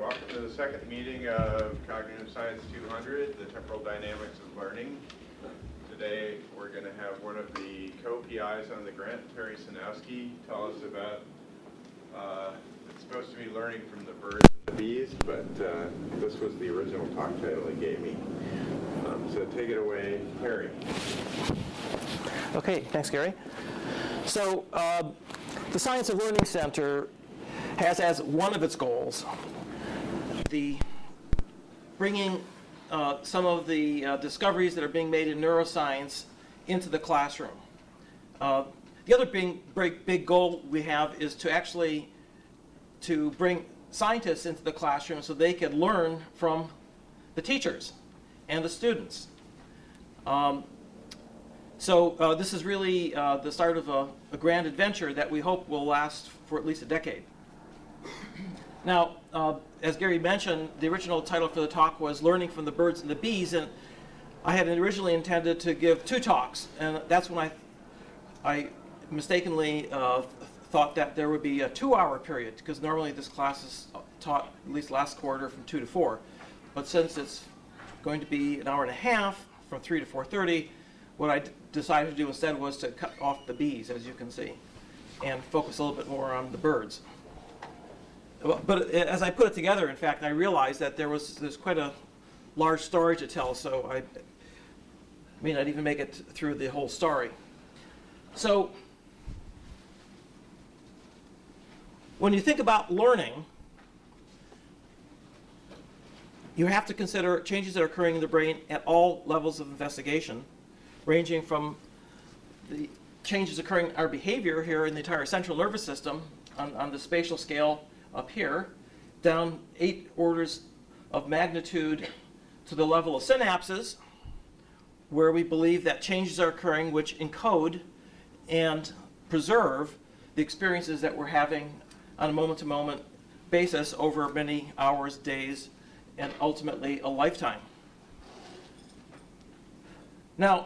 Welcome to the second meeting of Cognitive Science 200, the temporal dynamics of learning. Today we're going to have one of the co-PIs on the grant, Terry Sinowski, tell us about, it's supposed to be learning from the birds and the bees, but this was the original talk title he gave me. So take it away, Terry. Okay, thanks, Gary. So the Science of Learning Center has as one of its goals the bringing some of the discoveries that are being made in neuroscience into the classroom. The other big goal we have is to actually to bring scientists into the classroom so they can learn from the teachers and the students. So this is really the start of a grand adventure that we hope will last for at least a decade. Now, as Gary mentioned, the original title for the talk was Learning from the Birds and the Bees, and I had originally intended to give two talks, and that's when I mistakenly thought that there would be a 2-hour period, because normally this class is taught at least last quarter from 2 to 4. But since it's going to be an hour and a half from 3 to 4:30, what I decided to do instead was to cut off the bees, as you can see, and focus a little bit more on the birds. But as I put it together, in fact, I realized that there's quite a large story to tell, so I may not even make it through the whole story. So when you think about learning, you have to consider changes that are occurring in the brain at all levels of investigation, ranging from the changes occurring in our behavior here in the entire central nervous system on the spatial scale up here, down 8 orders of magnitude to the level of synapses, where we believe that changes are occurring which encode and preserve the experiences that we're having on a moment-to-moment basis over many hours, days, and ultimately a lifetime. Now,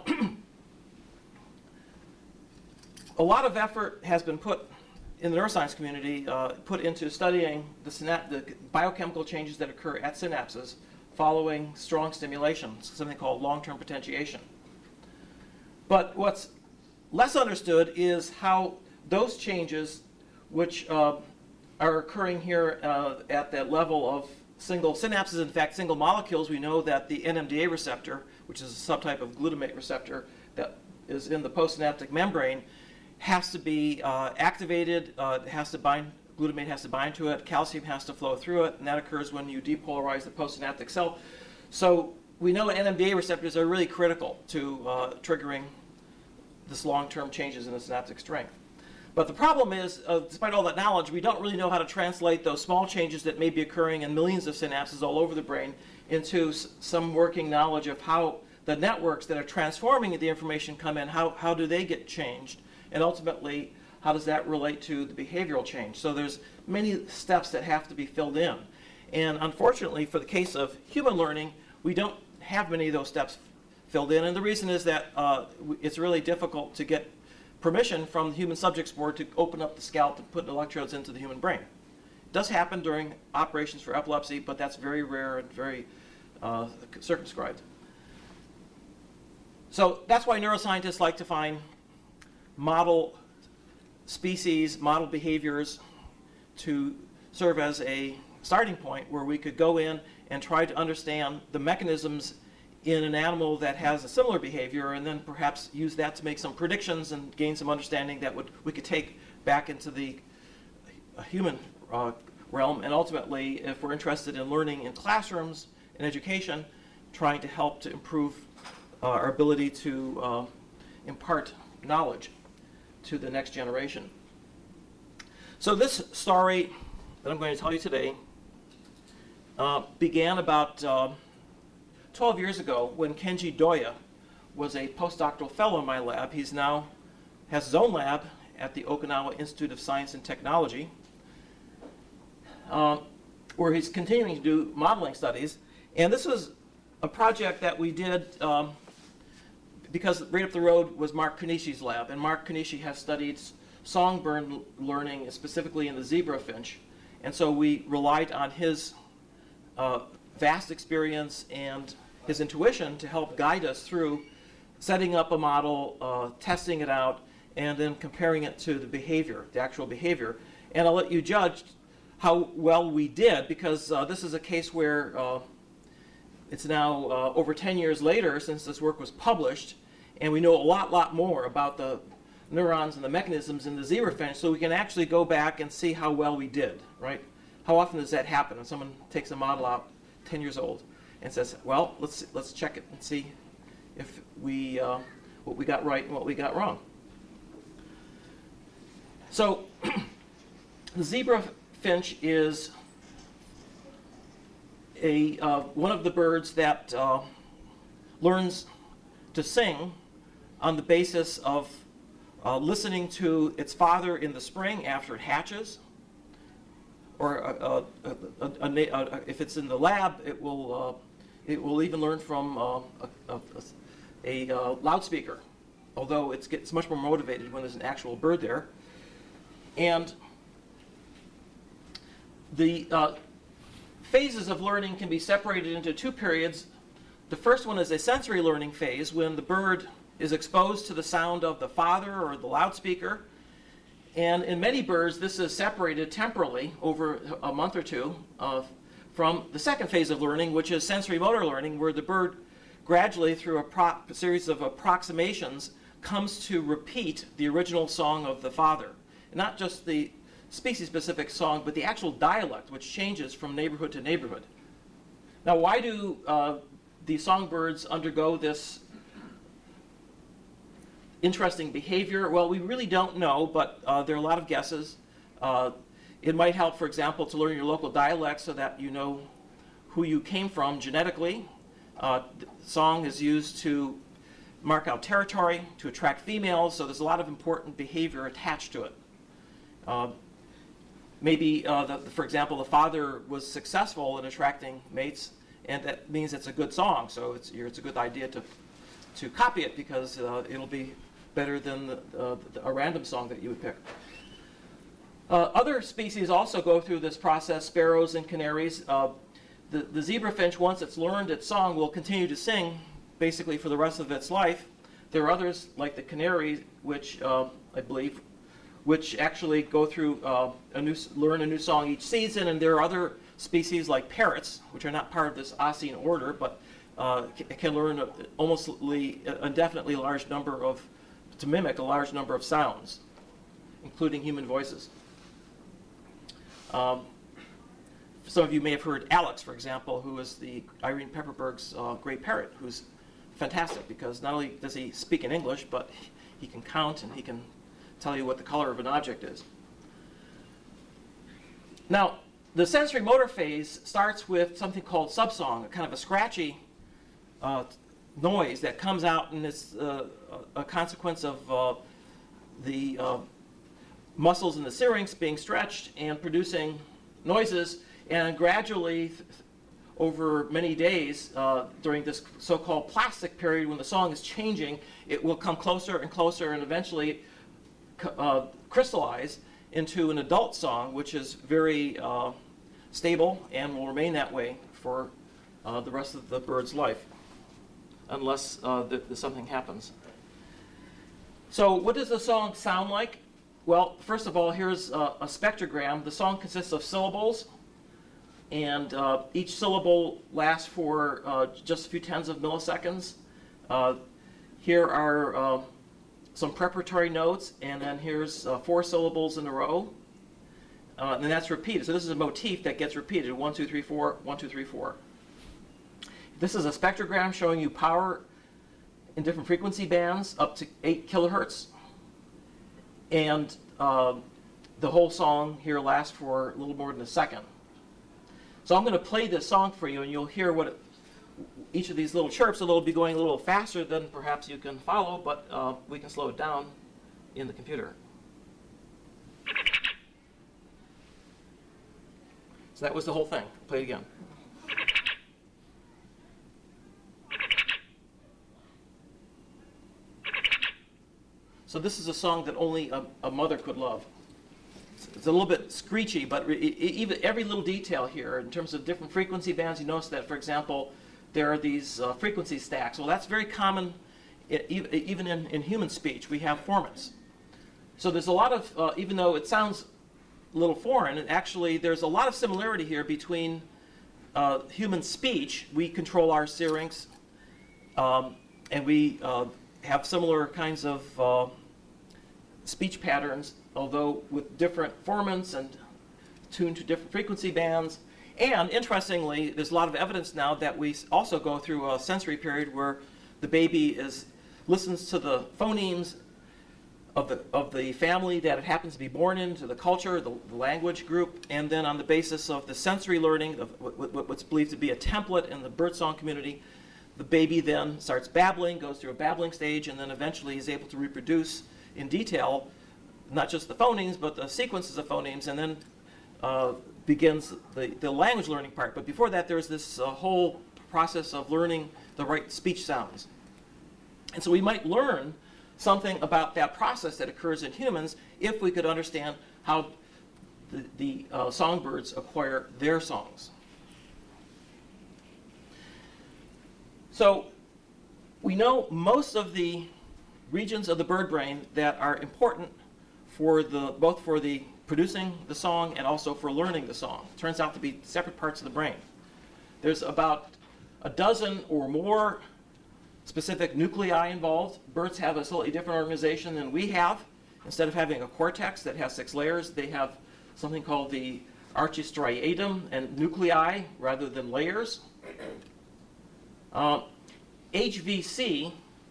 a lot of effort has been put in the neuroscience community, put into studying the biochemical changes that occur at synapses following strong stimulation, something called long-term potentiation. But what's less understood is how those changes, which are occurring here at that level of single synapses, in fact, single molecules, we know that the NMDA receptor, which is a subtype of glutamate receptor that is in the postsynaptic membrane, has to be activated, glutamate has to bind to it, calcium has to flow through it, and that occurs when you depolarize the postsynaptic cell. So we know NMDA receptors are really critical to triggering this long-term changes in the synaptic strength. But the problem is, despite all that knowledge, we don't really know how to translate those small changes that may be occurring in millions of synapses all over the brain into some working knowledge of how the networks that are transforming the information come in, how do they get changed? And ultimately, how does that relate to the behavioral change? So there's many steps that have to be filled in. And unfortunately, for the case of human learning, we don't have many of those steps filled in. And the reason is that it's really difficult to get permission from the Human Subjects Board to open up the scalp and put electrodes into the human brain. It does happen during operations for epilepsy, but that's very rare and very circumscribed. So that's why neuroscientists like to find model species, model behaviors to serve as a starting point where we could go in and try to understand the mechanisms in an animal that has a similar behavior, and then perhaps use that to make some predictions and gain some understanding that we could take back into the human realm, and ultimately, if we're interested in learning in classrooms and education, trying to help to improve our ability to impart knowledge to the next generation. So this story that I'm going to tell you today began about 12 years ago when Kenji Doya was a postdoctoral fellow in my lab. He's now has his own lab at the Okinawa Institute of Science and Technology, where he's continuing to do modeling studies. And this was a project that we did because right up the road was Mark Kanishi's lab, and Mark Kanishi has studied songbird learning, specifically in the zebra finch, and so we relied on his vast experience and his intuition to help guide us through setting up a model, testing it out, and then comparing it to the behavior, the actual behavior. And I'll let you judge how well we did, because this is a case where it's now over 10 years later since this work was published, and we know a lot more about the neurons and the mechanisms in the zebrafinch, so we can actually go back and see how well we did, right? How often does that happen when someone takes a model out 10 years old and says, well, let's check it and see if we what we got right and what we got wrong. So the zebrafinch is one of the birds that learns to sing on the basis of listening to its father in the spring after it hatches, or if it's in the lab, it will even learn from a loudspeaker, although it gets much more motivated when there's an actual bird there. And the phases of learning can be separated into two periods. The first one is a sensory learning phase, when the bird is exposed to the sound of the father or the loudspeaker. And in many birds, this is separated temporally over a month or two from the second phase of learning, which is sensory motor learning, where the bird gradually, through a series of approximations, comes to repeat the original song of the father. Not just the species-specific song, but the actual dialect, which changes from neighborhood to neighborhood. Now, why do the songbirds undergo this interesting behavior? Well, we really don't know, but there are a lot of guesses. It might help, for example, to learn your local dialect so that you know who you came from genetically. Song is used to mark out territory, to attract females, so there's a lot of important behavior attached to it. Maybe, for example, the father was successful in attracting mates, and that means it's a good song, so it's a good idea to copy it, because it'll be better than a random song that you would pick. Other species also go through this process, sparrows and canaries. The zebrafinch, once it's learned its song, will continue to sing basically for the rest of its life. There are others, like the canary, which I believe, which actually go through learn a new song each season, and there are other species like parrots, which are not part of this Oscine order, but can learn almost indefinitely large number to mimic a large number of sounds, including human voices. Some of you may have heard Alex, for example, who is the Irene Pepperberg's great parrot, who's fantastic because not only does he speak in English, but he can count and he can tell you what the color of an object is. Now, the sensory motor phase starts with something called subsong, a kind of a scratchy noise that comes out, and it's a consequence of the muscles in the syrinx being stretched and producing noises, and gradually over many days during this so-called plastic period when the song is changing, it will come closer and closer and eventually crystallize into an adult song, which is very stable and will remain that way for the rest of the bird's life, unless something happens. So what does the song sound like? Well, first of all, here's a spectrogram. The song consists of syllables, and each syllable lasts for just a few tens of milliseconds. Here are some preparatory notes, and then here's 4 syllables in a row, and that's repeated. So this is a motif that gets repeated, 1, 2, 3, 4, 1, 2, 3, 4. This is a spectrogram showing you power in different frequency bands up to 8 kilohertz. And the whole song here lasts for a little more than a second. So I'm going to play this song for you, and you'll hear what each of these little chirps, it'll be going a little faster than perhaps you can follow, but we can slow it down in the computer. So that was the whole thing. Play it again. So this is a song that only a mother could love. it's a little bit screechy, but even every little detail here in terms of different frequency bands, you notice that, for example, there are these frequency stacks. Well, that's very common even in human speech. We have formants. So there's a lot of, even though it sounds a little foreign, and actually there's a lot of similarity here between human speech. We control our syrinx, and we have similar kinds of speech patterns, although with different formants and tuned to different frequency bands. And interestingly, there's a lot of evidence now that we also go through a sensory period where the baby listens to the phonemes of the family that it happens to be born into, the culture, the language group, and then on the basis of the sensory learning of what's believed to be a template in the birdsong community, the baby then starts babbling, goes through a babbling stage, and then eventually is able to reproduce in detail not just the phonemes, but the sequences of phonemes, and then begins the language learning part. But before that, there's this whole process of learning the right speech sounds. And so we might learn something about that process that occurs in humans if we could understand how the songbirds acquire their songs. So we know most of the regions of the bird brain that are important for both for the producing the song and also for learning the song. It turns out to be separate parts of the brain. There's about a dozen or more specific nuclei involved. Birds have a slightly different organization than we have. Instead of having a cortex that has 6 layers, they have something called the archistriatum and nuclei rather than layers. HVC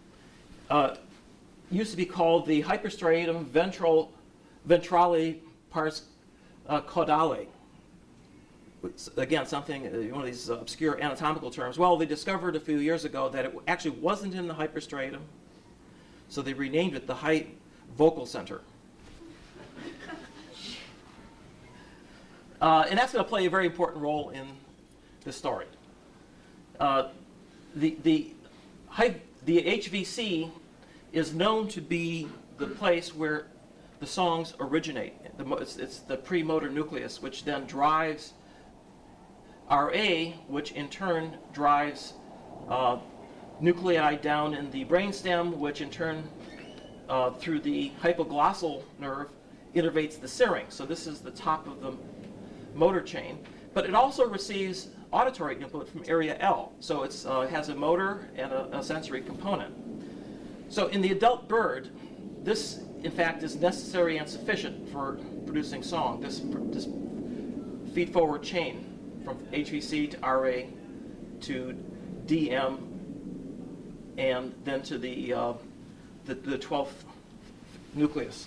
used to be called the hyperstriatum ventrale pars caudale. Again, one of these obscure anatomical terms. Well, they discovered a few years ago that it actually wasn't in the hyperstriatum, so they renamed it the high vocal center. And that's going to play a very important role in this story. The HVC is known to be the place where the songs originate. It's the premotor nucleus, which then drives RA, which in turn drives nuclei down in the brainstem, which in turn, through the hypoglossal nerve, innervates the syrinx. So this is the top of the motor chain. But it also receives auditory input from area L. So it has a motor and a sensory component. So in the adult bird, this, in fact, is necessary and sufficient for producing song, this feed-forward chain from HVC to RA to DM and then to the 12th nucleus.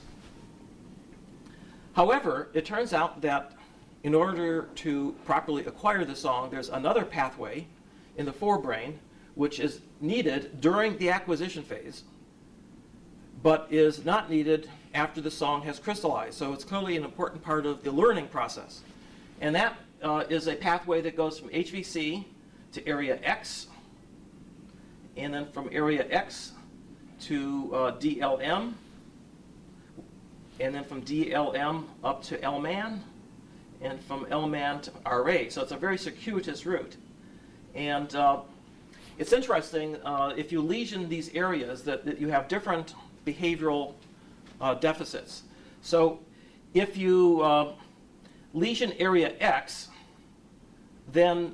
However, it turns out that in order to properly acquire the song, there's another pathway in the forebrain which is needed during the acquisition phase, but is not needed after the song has crystallized. So it's clearly an important part of the learning process. And that is a pathway that goes from HVC to area X, and then from area X to DLM, and then from DLM up to LMAN, and from LMAN to RA. So it's a very circuitous route. And it's interesting, if you lesion these areas, that you have different behavioral deficits. So if you lesion area X, then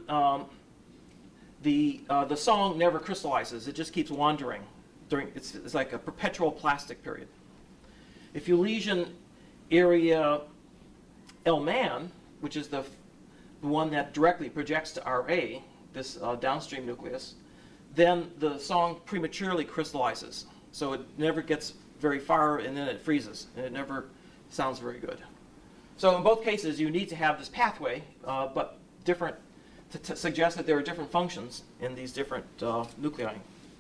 the song never crystallizes. It just keeps wandering. It's like a perpetual plastic period. If you lesion area LMAN, which is the one that directly projects to RA, this downstream nucleus, then the song prematurely crystallizes. So it never gets very far, and then it freezes, and it never sounds very good. So in both cases, you need to have this pathway, but different, to suggest that there are different functions in these different nuclei.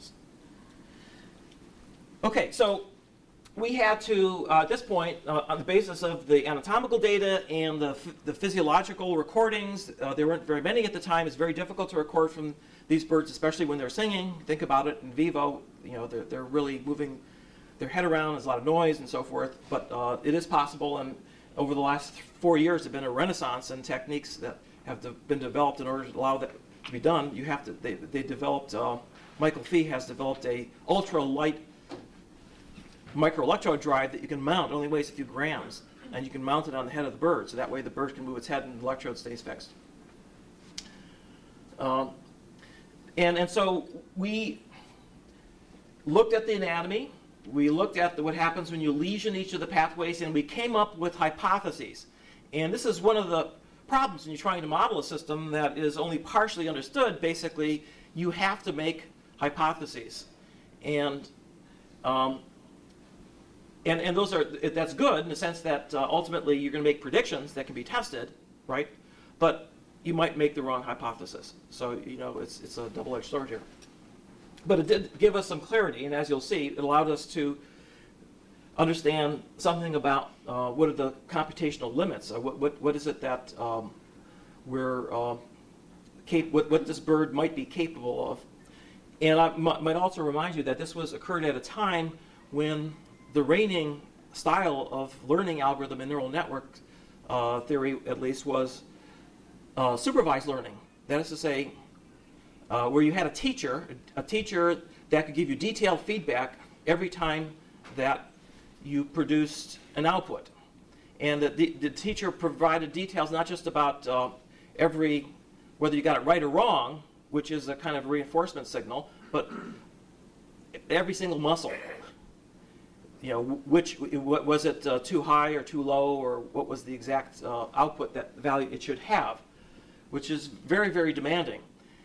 Okay, so we had to, at this point, on the basis of the anatomical data and the physiological recordings, there weren't very many at the time. It's very difficult to record from these birds, especially when they're singing. Think about it in vivo. You know, they're really moving their head around. There's a lot of noise and so forth. But it is possible, and over the last 4 years, there's been a renaissance in techniques that have been developed in order to allow that to be done. They developed, Michael Fee has developed a ultra-light microelectrode drive that you can mount. It only weighs a few grams, and you can mount it on the head of the bird, so that way the bird can move its head and the electrode stays fixed. And so we looked at the anatomy, we looked at what happens when you lesion each of the pathways, and we came up with hypotheses. And this is one of the problems when you're trying to model a system that is only partially understood. Basically, you have to make hypotheses. And that's good in the sense that ultimately you're going to make predictions that can be tested, right? But you might make the wrong hypothesis. So, it's a double-edged sword here. But it did give us some clarity, and as you'll see, it allowed us to understand something about what are the computational limits. What is it that what this bird might be capable of. And I might also remind you that this occurred at a time when the reigning style of learning algorithm in neural network theory, at least, was supervised learning. That is to say, where you had a teacher that could give you detailed feedback every time that you produced an output. And the teacher provided details not just about whether you got it right or wrong, which is a kind of reinforcement signal, but every single muscle. What was it too high or too low, or what was the exact output that value it should have, which is very, very demanding.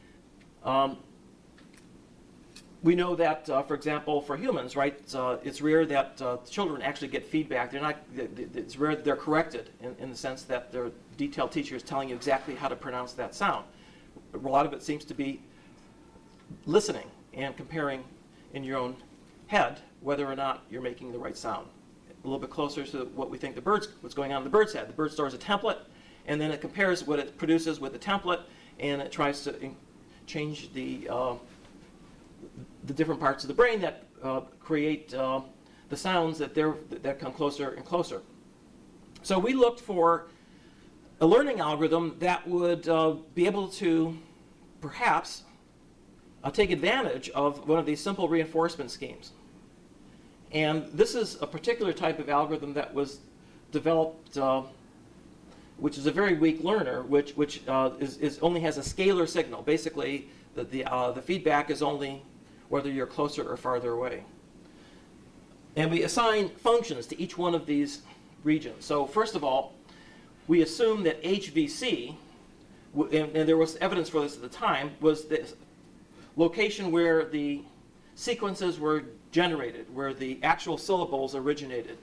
We know that, for example, for humans, right, it's rare that children actually get feedback. It's rare that they're corrected in the sense that their detailed teacher is telling you exactly how to pronounce that sound. A lot of it seems to be listening and comparing in your own head whether or not you're making the right sound. A little bit closer to what we think what's going on in the bird's head. The bird stores a template, and then it compares what it produces with the template, and it tries to change the different parts of the brain that create the sounds that come closer and closer. So we looked for a learning algorithm that would be able to perhaps take advantage of one of these simple reinforcement schemes. And this is a particular type of algorithm that was developed, which is a very weak learner, which only has a scalar signal. Basically, the feedback is only whether you're closer or farther away. And we assign functions to each one of these regions. So first of all, we assume that HVC, and there was evidence for this at the time, was the location where the sequences were generated, where the actual syllables originated.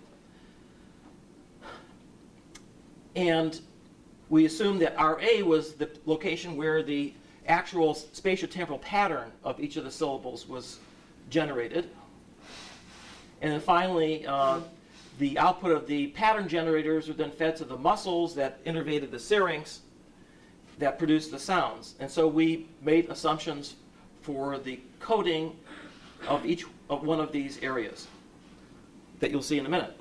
And we assume that RA was the location where the actual spatiotemporal pattern of each of the syllables was generated. And then finally, the output of the pattern generators were then fed to the muscles that innervated the syrinx that produced the sounds. And so we made assumptions for the coding of each of one of these areas that you'll see in a minute.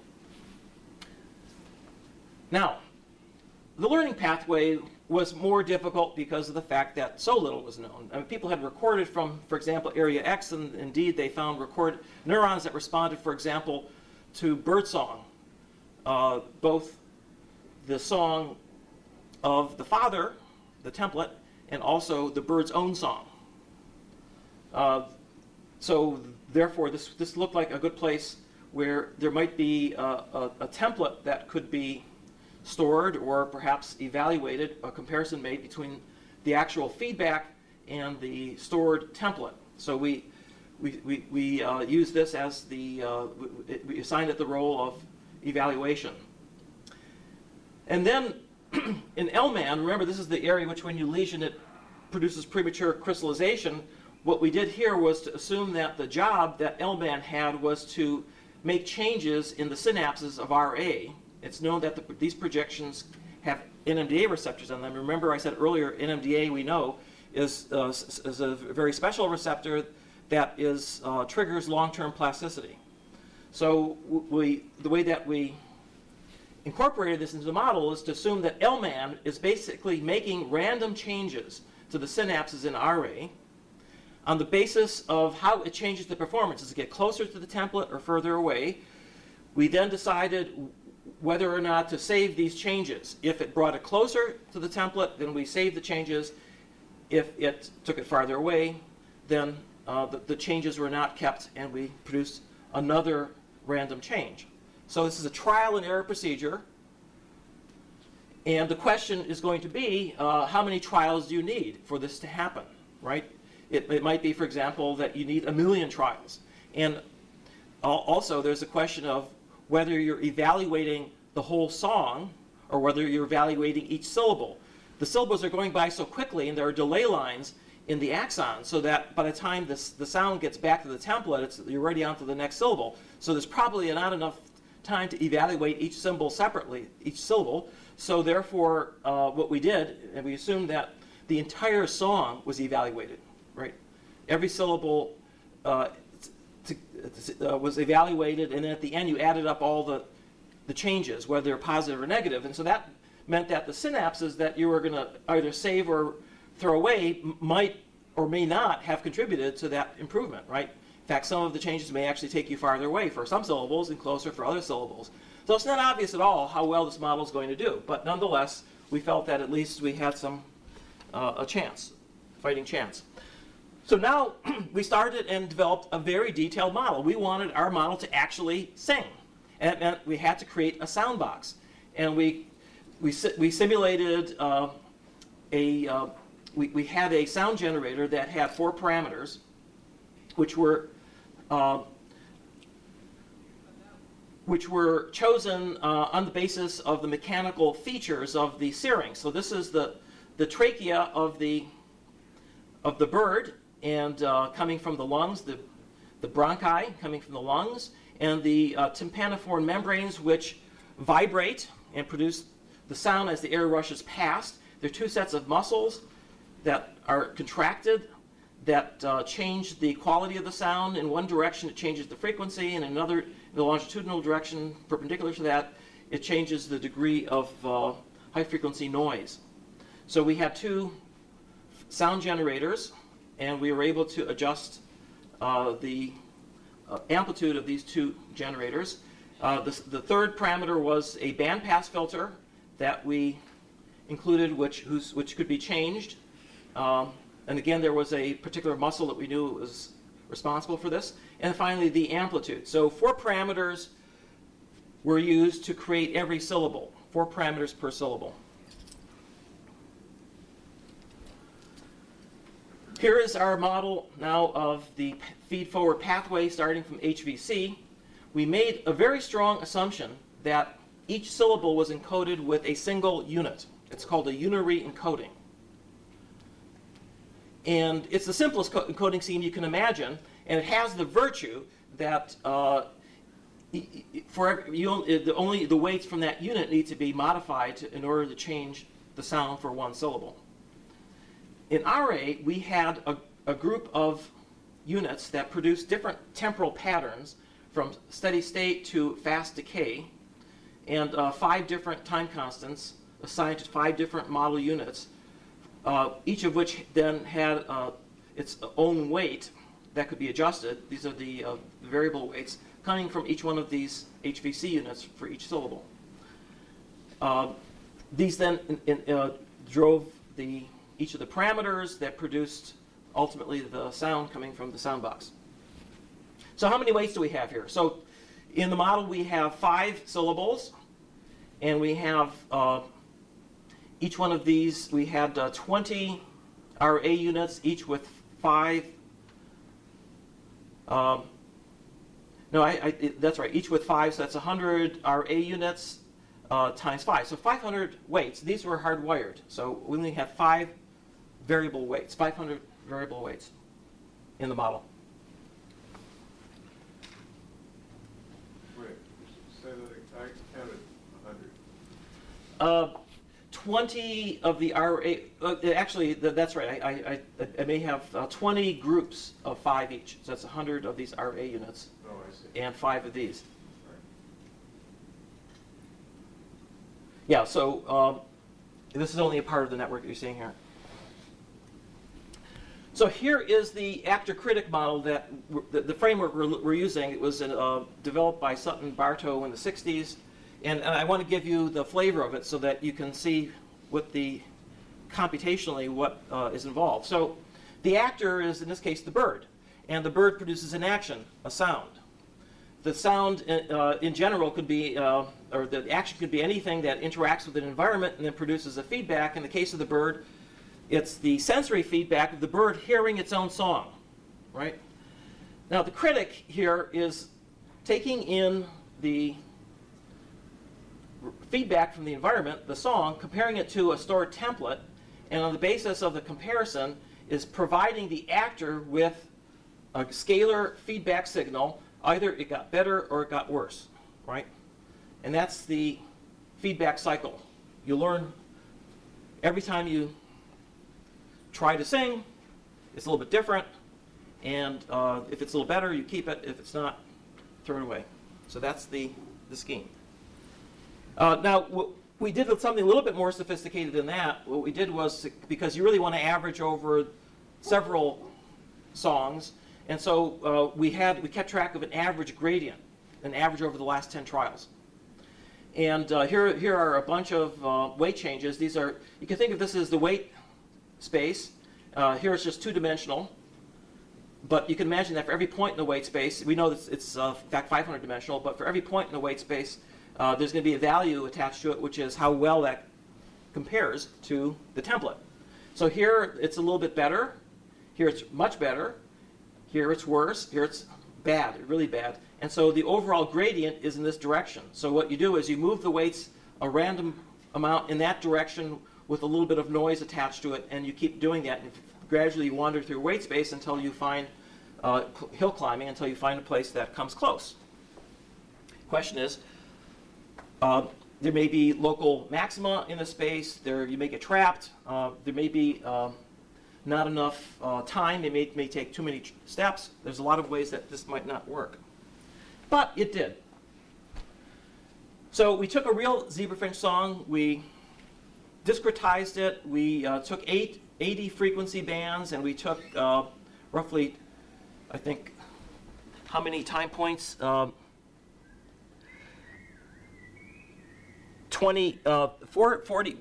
Now, the learning pathway was more difficult because of the fact that so little was known. I mean, people had recorded from, for example, area X, and indeed they found recorded neurons that responded, for example, to birdsong, both the song of the father, the template, and also the bird's own song. So therefore, this looked like a good place where there might be a template that could be stored or perhaps evaluated, a comparison made between the actual feedback and the stored template. So we use this as we assigned it the role of evaluation. And then in LMAN, remember this is the area which when you lesion it produces premature crystallization. What we did here was to assume that the job that LMAN had was to make changes in the synapses of RA. It's known that these projections have NMDA receptors on them. Remember I said earlier, NMDA we know is a very special receptor that triggers long-term plasticity. So the way that we incorporated this into the model is to assume that LMAN is basically making random changes to the synapses in RA on the basis of how it changes the performance. Does it get closer to the template or further away? We then decided whether or not to save these changes. If it brought it closer to the template, then we saved the changes. If it took it farther away, then the changes were not kept, and we produced another random change. So this is a trial and error procedure. And the question is going to be, how many trials do you need for this to happen, right? It might be, for example, that you need 1 million trials. And also, there's a question of whether you're evaluating the whole song or whether you're evaluating each syllable. The syllables are going by so quickly, and there are delay lines in the axon, so that by the time the sound gets back to the template, you're already on to the next syllable. So there's probably not enough time to evaluate each symbol separately, each syllable. So therefore, what we did, and we assumed that the entire song was evaluated, right? Every syllable was evaluated, and then at the end you added up all the changes, whether they're positive or negative. And so that meant that the synapses that you were going to either save or throw away might or may not have contributed to that improvement, right? In fact, some of the changes may actually take you farther away for some syllables and closer for other syllables. So it's not obvious at all how well this model is going to do, but nonetheless, we felt that at least we had a chance, fighting chance. So now we started and developed a very detailed model. We wanted our model to actually sing, and it meant we had to create a sound box. And we simulated we had a sound generator that had 4 parameters, which were chosen on the basis of the mechanical features of the syrinx. So this is the trachea of the bird, and coming from the lungs, the bronchi coming from the lungs, and the tympaniform membranes, which vibrate and produce the sound as the air rushes past. There are 2 sets of muscles that are contracted that change the quality of the sound. In one direction, it changes the frequency, and in another, in the longitudinal direction perpendicular to that, it changes the degree of high-frequency noise. So we had 2 sound generators, and we were able to adjust the amplitude of these 2 generators. The third parameter was a bandpass filter that we included, which could be changed. And again, there was a particular muscle that we knew was responsible for this. And finally, the amplitude. So 4 parameters were used to create every syllable, 4 parameters per syllable. Here is our model now of the feed-forward pathway starting from HVC. We made a very strong assumption that each syllable was encoded with a single unit. It's called a unary encoding. And it's the simplest encoding scheme you can imagine, and it has the virtue that only the weights from that unit need to be modified in order to change the sound for one syllable. In RA, we had a group of units that produced different temporal patterns from steady state to fast decay, and 5 different time constants assigned to 5 different model units, each of which then had its own weight that could be adjusted. These are the variable weights coming from each one of these HVC units for each syllable. These then drove each of the parameters that produced ultimately the sound coming from the sound box. So how many weights do we have here? So in the model we have 5 syllables, and we have each one of these, we had 20 RA units, each with 5. That's right, each with 5, so that's 100 RA units times 5. So 500 weights. These were hardwired, so we only have 5 variable weights, 500 variable weights in the model. Wait, say that I counted 100. 20 of the RA, actually, that's right, I may have 20 groups of 5 each, so that's 100 of these RA units. Oh, I see. And 5 of these. Yeah, so this is only a part of the network that you're seeing here. So here is the actor-critic model that the framework we're using. It was developed by Sutton Bartow in the 60s. And I want to give you the flavor of it so that you can see computationally what is involved. So the actor is, in this case, the bird. And the bird produces an action, a sound. The sound, in general, could be, or the action could be anything that interacts with an environment and then produces a feedback. In the case of the bird, it's the sensory feedback of the bird hearing its own song, right? Now, the critic here is taking in the feedback from the environment, the song, comparing it to a stored template, and on the basis of the comparison is providing the actor with a scalar feedback signal. Either it got better or it got worse, right? And that's the feedback cycle. You learn every time you try to sing, it's a little bit different, and if it's a little better, you keep it. If it's not, throw it away. So that's the scheme. Now, we did something a little bit more sophisticated than that. What we did was, because you really want to average over several songs, and so we kept track of an average gradient, an average over the last 10 trials. And here are a bunch of weight changes. These are, you can think of this as the weight space. Here it's just two-dimensional, but you can imagine that for every point in the weight space, we know that it's in fact 500-dimensional, but for every point in the weight space, there's going to be a value attached to it, which is how well that compares to the template. So here it's a little bit better. Here it's much better. Here it's worse. Here it's bad, really bad. And so the overall gradient is in this direction. So what you do is you move the weights a random amount in that direction with a little bit of noise attached to it, and you keep doing that, and gradually you wander through weight space until you find hill climbing, until you find a place that comes close. Question is, there may be local maxima in the space. You may get trapped. There may be not enough time. It may take too many steps. There's a lot of ways that this might not work. But it did. So we took a real zebrafinch song. We discretized it. We took 80 frequency bands, and we took roughly, I think, how many time points? 40.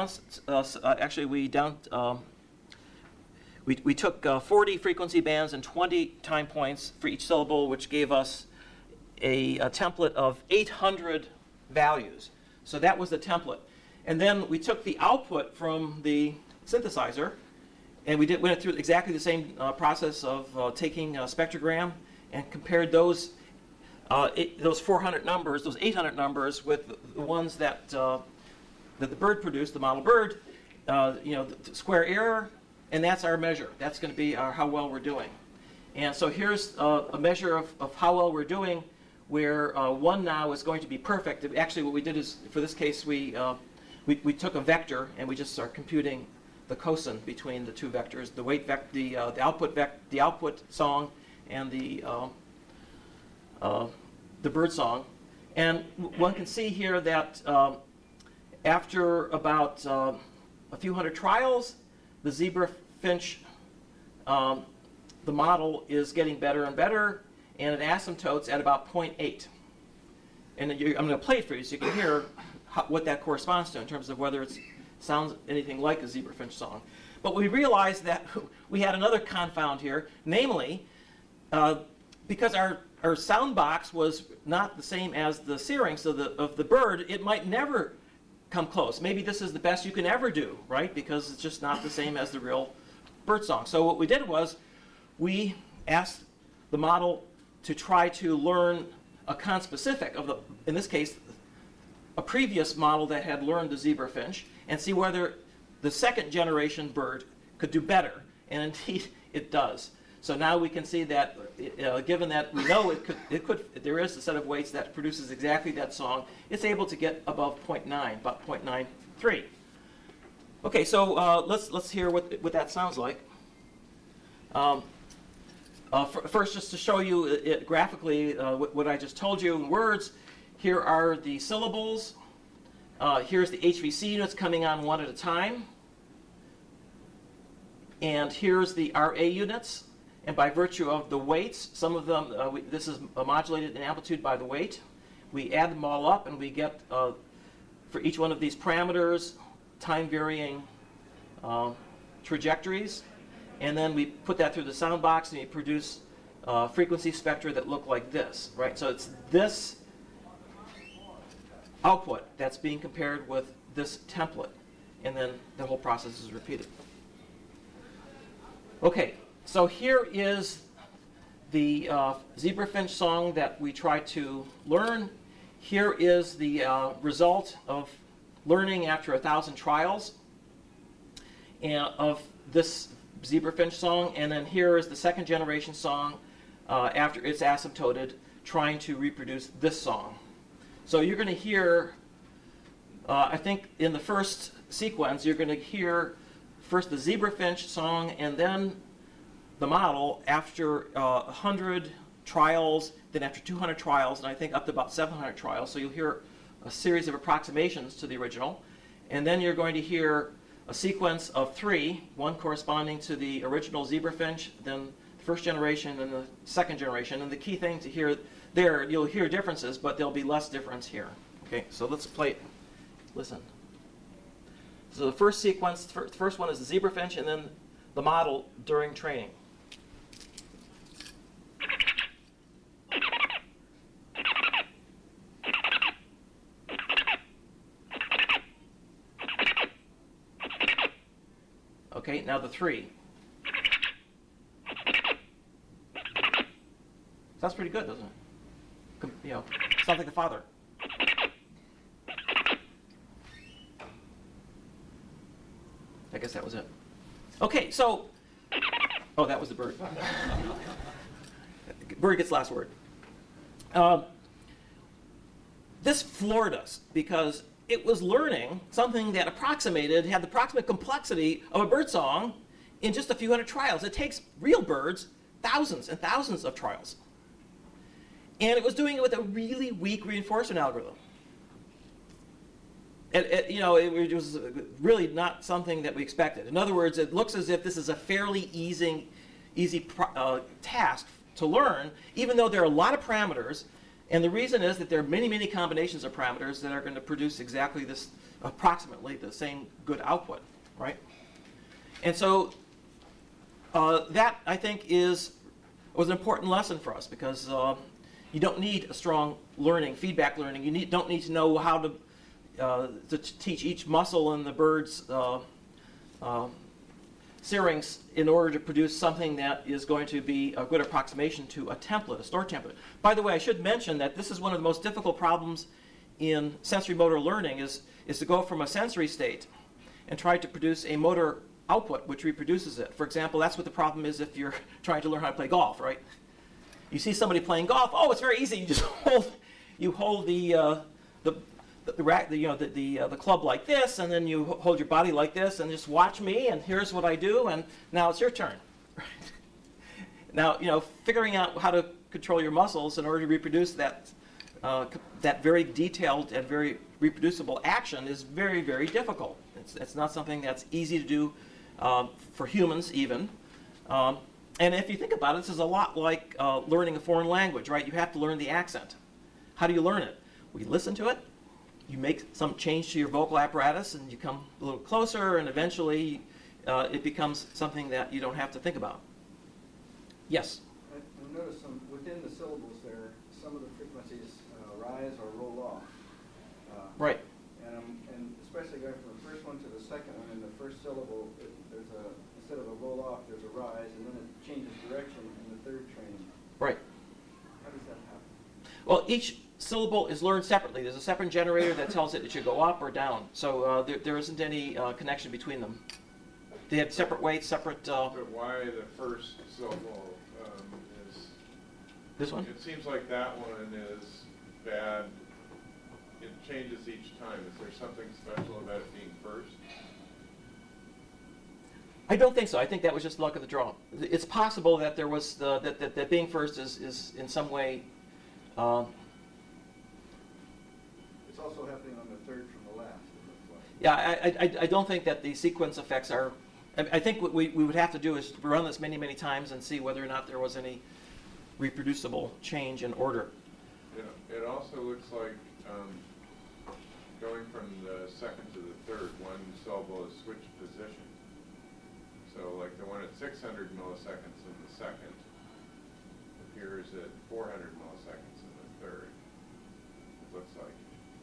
We took 40 frequency bands and 20 time points for each syllable, which gave us a template of 800 values. So that was the template. And then we took the output from the synthesizer, and we went through exactly the same process of taking a spectrogram and compared those 400 numbers, those 800 numbers, with the ones that the bird produced, the model bird, the square error, and that's our measure. That's going to be how well we're doing. And so here's a measure of how well we're doing, where 1 now is going to be perfect. Actually, what we did is, for this case, we took a vector and we just are computing the cosine between the two vectors, the weight the output song, and the bird song. And one can see here that after about a few hundred trials, the zebrafinch, the model is getting better and better, and it asymptotes at about 0.8. And I'm going to play it for you so you can hear what that corresponds to in terms of whether it sounds anything like a zebrafinch song. But we realized that we had another confound here, namely, because our sound box was not the same as the syrinx of the bird, it might never come close. Maybe this is the best you can ever do, right? Because it's just not the same as the real bird song. So what we did was we asked the model to try to learn a conspecific of in this case, a previous model that had learned the zebrafinch, and see whether the second generation bird could do better. And indeed, it does. So now we can see that, given that we know there is a set of weights that produces exactly that song, it's able to get above 0.9, about 0.93. Okay, so let's hear what that sounds like. First, just to show you graphically what I just told you in words, here are the syllables, Here's the HVC units coming on one at a time. And here's the RA units. And by virtue of the weights, some of them, this is modulated in amplitude by the weight. We add them all up and we get, for each one of these parameters, time-varying trajectories. And then we put that through the sound box and we produce frequency spectra that look like this, right? So it's this output that's being compared with this template. And then the whole process is repeated. Okay, so here is the zebrafinch song that we try to learn. Here is the result of learning after 1,000 trials and of this zebrafinch song. And then here is the second generation song after it's asymptoted, trying to reproduce this song. So you're going to hear, I think in the first sequence, you're going to hear first the zebrafinch song and then the model after 100 trials, then after 200 trials, and I think up to about 700 trials. So you'll hear a series of approximations to the original. And then you're going to hear a sequence of 3, one corresponding to the original zebrafinch, then the first generation, and the second generation. And the key thing to hear there, you'll hear differences, but there'll be less difference here. Okay, so let's play it. Listen. So the first sequence, the first one is the zebrafinch, and then the model during training. Okay, now the 3. Sounds pretty good, doesn't it? You know, sounds like the father. I guess that was it. Okay, so, oh, that was the bird. Bird gets last word. This floored us because it was learning something that had the approximate complexity of a bird song in just a few hundred trials. It takes real birds thousands and thousands of trials. And it was doing it with a really weak reinforcement algorithm. It was really not something that we expected. In other words, it looks as if this is a fairly easy task to learn, even though there are a lot of parameters. And the reason is that there are many, many combinations of parameters that are going to produce exactly this, approximately the same good output, right? And so that, I think, was an important lesson for us because you don't need a strong feedback learning. You don't need to know how to teach each muscle in the bird's syrinx in order to produce something that is going to be a good approximation to a template, a stored template. By the way, I should mention that this is one of the most difficult problems in sensory motor learning is to go from a sensory state and try to produce a motor output which reproduces it. For example, that's what the problem is if you're trying to learn how to play golf, right? You see somebody playing golf, oh, it's very easy. You just hold the club like this, and then you hold your body like this, and just watch me, and here's what I do, and now it's your turn. Now, figuring out how to control your muscles in order to reproduce that very detailed and very reproducible action is very, very difficult. It's not something that's easy to do for humans even. And if you think about it, this is a lot like learning a foreign language, right? You have to learn the accent. How do you learn it? We listen to it. You make some change to your vocal apparatus, and you come a little closer, and eventually it becomes something that you don't have to think about. Yes? I noticed within the syllables there, some of the frequencies rise or roll off. Right. And especially going from the first one to the second one, in the first syllable, instead of a roll off, there's a rise, and then it changes direction in the third training. Right. How does that happen? Well, each syllable is learned separately. There's a separate generator that tells it should go up or down. So there isn't any connection between them. They have separate weights, separate... But why the first syllable is... This one? It seems like that one is bad. It changes each time. Is there something special about it being first? I don't think so. I think that was just luck of the draw. It's possible that there was that being first is in some way... It's also happening on the third from the last. Yeah, I don't think that the sequence effects are. I think what we would have to do is run this many, many times and see whether or not there was any reproducible change in order. It also looks like going from the second to the third, one syllable is switched position. So like the one at 600 milliseconds in the second appears at 400 milliseconds in the third, it looks like.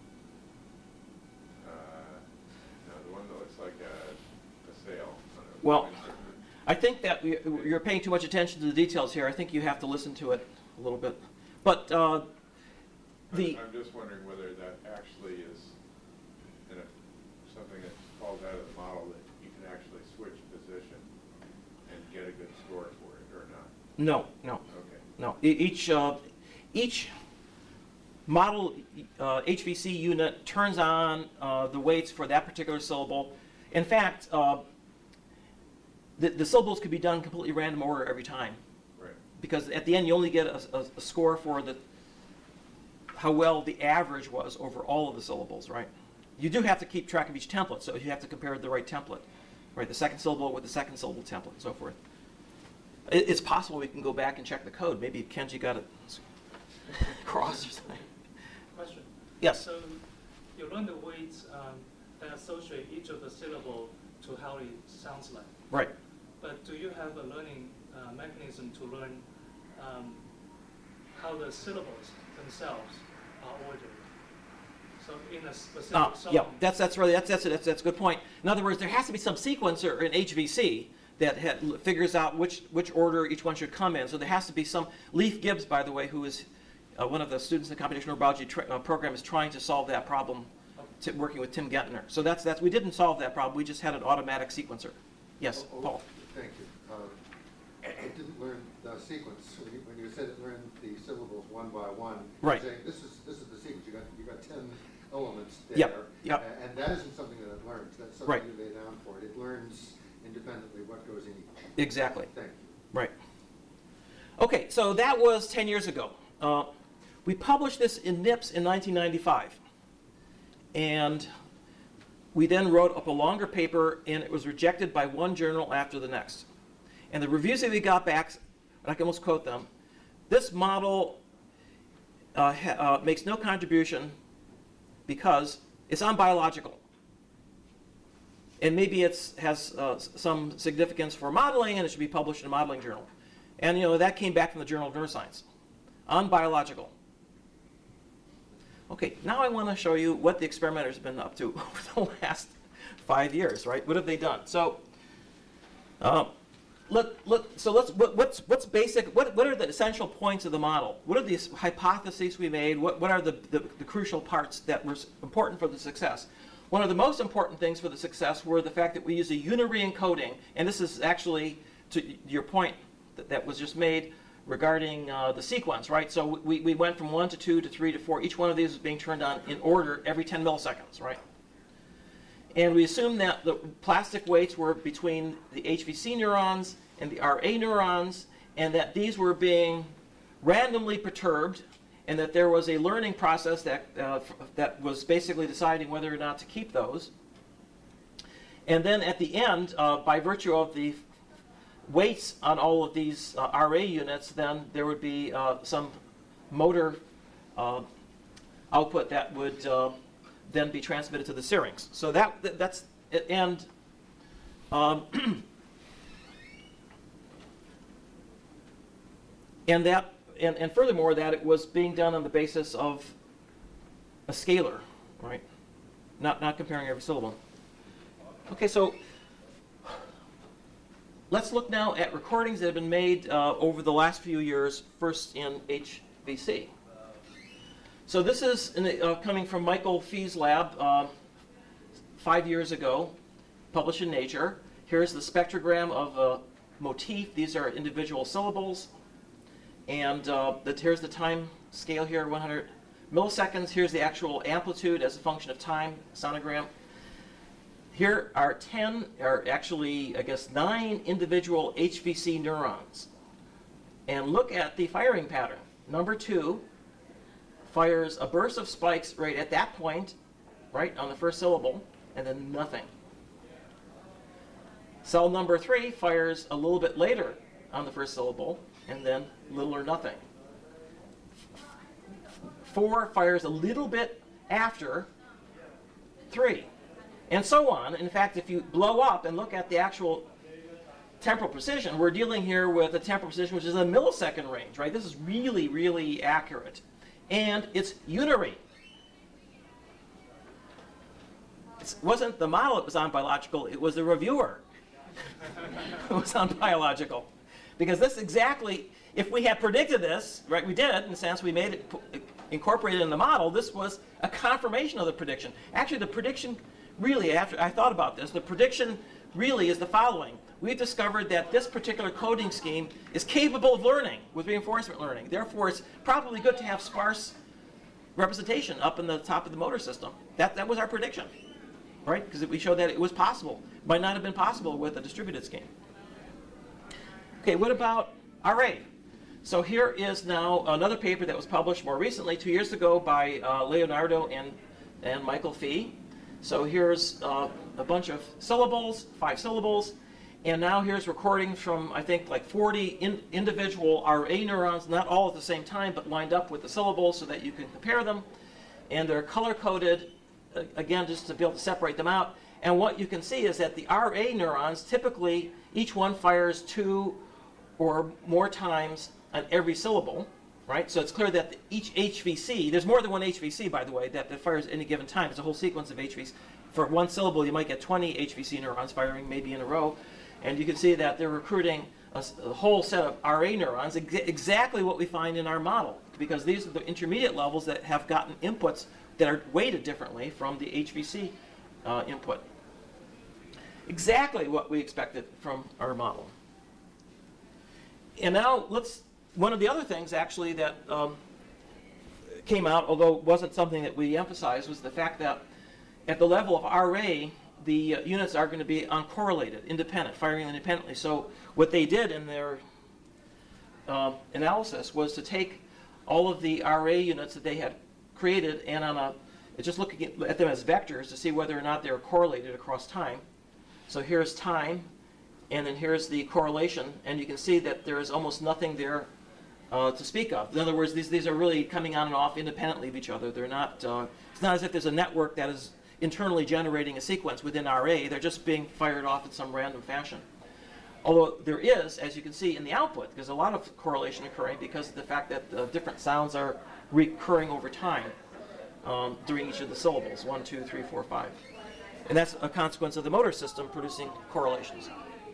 No, the one that looks like a sail. Well, I think that you're paying too much attention to the details here. I think you have to listen to it a little bit. But I'm just wondering whether that actually is something that falls out of the model that you can actually switch position and get a good score for it, or not? No. Okay. No. Each model HVC unit turns on the weights for that particular syllable. In fact, the syllables could be done completely random order every time. Right. Because at the end you only get a score for how well the average was over all of the syllables, right? You do have to keep track of each template, so you have to compare the right template, right? The second syllable with the second syllable template and so forth. It's possible we can go back and check the code. Maybe Kenji got it crossed or something. Question. Yes. So you learn the weights that associate each of the syllable to how it sounds like. Right. But do you have a learning mechanism to learn how the syllables themselves are ordered? So in a specific song. Yeah, that's a good point. In other words, there has to be some sequencer in HVC that figures out which order each one should come in. So there has to be some. Leif Gibbs, by the way, who is one of the students in the computational biology program, is trying to solve that problem, working with Tim Gentner. So that's we didn't solve that problem. We just had an automatic sequencer. Yes, Paul. Thank you. It didn't learn the sequence. When you said it learned the syllables one by one, right. You're saying this is the sequence. You got 10 elements there. Yep. And that isn't something that it learns. That's something you lay down for it. It learns independently what goes in each. Exactly. Thank you. Right. Okay, so that was 10 years ago. We published this in NIPS in 1995. And we then wrote up a longer paper, and it was rejected by one journal after the next. And the reviews that we got back, I can almost quote them, this model makes no contribution because it's unbiological. And maybe it has some significance for modeling, and it should be published in a modeling journal. And that came back from the Journal of Neuroscience. Unbiological. Okay, now I want to show you what the experimenters have been up to over the last 5 years, right? What have they done? So, what's basic? What are the essential points of the model? What are these hypotheses we made? What are the crucial parts that were important for the success? One of the most important things for the success were the fact that we use a unary encoding, and this is actually to your point that was just made regarding the sequence, right? So we went from 1 to 2 to 3 to 4. Each one of these is being turned on in order every 10 milliseconds, right? And we assumed that the plastic weights were between the HVC neurons and the RA neurons, and that these were being randomly perturbed, and that there was a learning process that was basically deciding whether or not to keep those. And then at the end, by virtue of the weights on all of these RA units, then there would be some motor output that would then be transmitted to the syrinx. So that's it. And and furthermore, that it was being done on the basis of a scalar, right? Not comparing every syllable. Okay, so let's look now at recordings that have been made over the last few years, first in HVC. So this is coming from Michael Fee's lab 5 years ago, published in Nature. Here's the spectrogram of a motif. These are individual syllables. And here's the time scale here, 100 milliseconds. Here's the actual amplitude as a function of time, sonogram. Here are 9 individual HVC neurons. And look at the firing pattern. Number 2 fires a burst of spikes right at that point, right on the first syllable. and then nothing. Cell number 3 fires a little bit later on the first syllable, and then little or nothing. 4 fires a little bit after 3, and so on. In fact, if you blow up and look at the actual temporal precision, we're dealing here with a temporal precision which is in the millisecond range, right? This is really, really accurate. And it's unary. It wasn't the model that was on biological, it was the reviewer who was on biological. Because this exactly, if we had predicted this, right, we did, in the sense we made it, incorporated in the model, this was a confirmation of the prediction. Actually, the prediction really, after I thought about this, the prediction really is the following. We've discovered that this particular coding scheme is capable of learning with reinforcement learning. Therefore, it's probably good to have sparse representation up in the top of the motor system. That was our prediction, right? Because we showed that it was possible. Might not have been possible with a distributed scheme. Okay, what about RA? So here is now another paper that was published more recently, 2 years ago, by Leonardo and Michael Fee. So here's a bunch of syllables, 5 syllables, and now here's recordings from, I think, like 40 individual RA neurons, not all at the same time, but lined up with the syllables so that you can compare them. And they're color-coded, again, just to be able to separate them out. And what you can see is that the RA neurons, typically, each one fires 2 or more times on every syllable, right? So it's clear that each HVC, there's more than one HVC, by the way, that fires at any given time. It's a whole sequence of HVCs. For one syllable, you might get 20 HVC neurons firing maybe in a row. And you can see that they're recruiting a whole set of RA neurons, exactly what we find in our model, because these are the intermediate levels that have gotten inputs that are weighted differently from the HVC input. Exactly what we expected from our model. And now one of the other things actually that came out, although it wasn't something that we emphasized, was the fact that at the level of RA, the units are going to be uncorrelated, independent, firing independently. So what they did in their analysis was to take all of the RA units that they had created and just looking at them as vectors to see whether or not they were correlated across time. So here's time, and then here's the correlation, and you can see that there is almost nothing there to speak of. In other words, these are really coming on and off independently of each other. They're not. It's not as if there's a network that is internally generating a sequence within RA. They're just being fired off in some random fashion. Although there is, as you can see in the output, there's a lot of correlation occurring because of the fact that different sounds are recurring over time during each of the syllables, 1, 2, 3, 4, 5. And that's a consequence of the motor system producing correlations.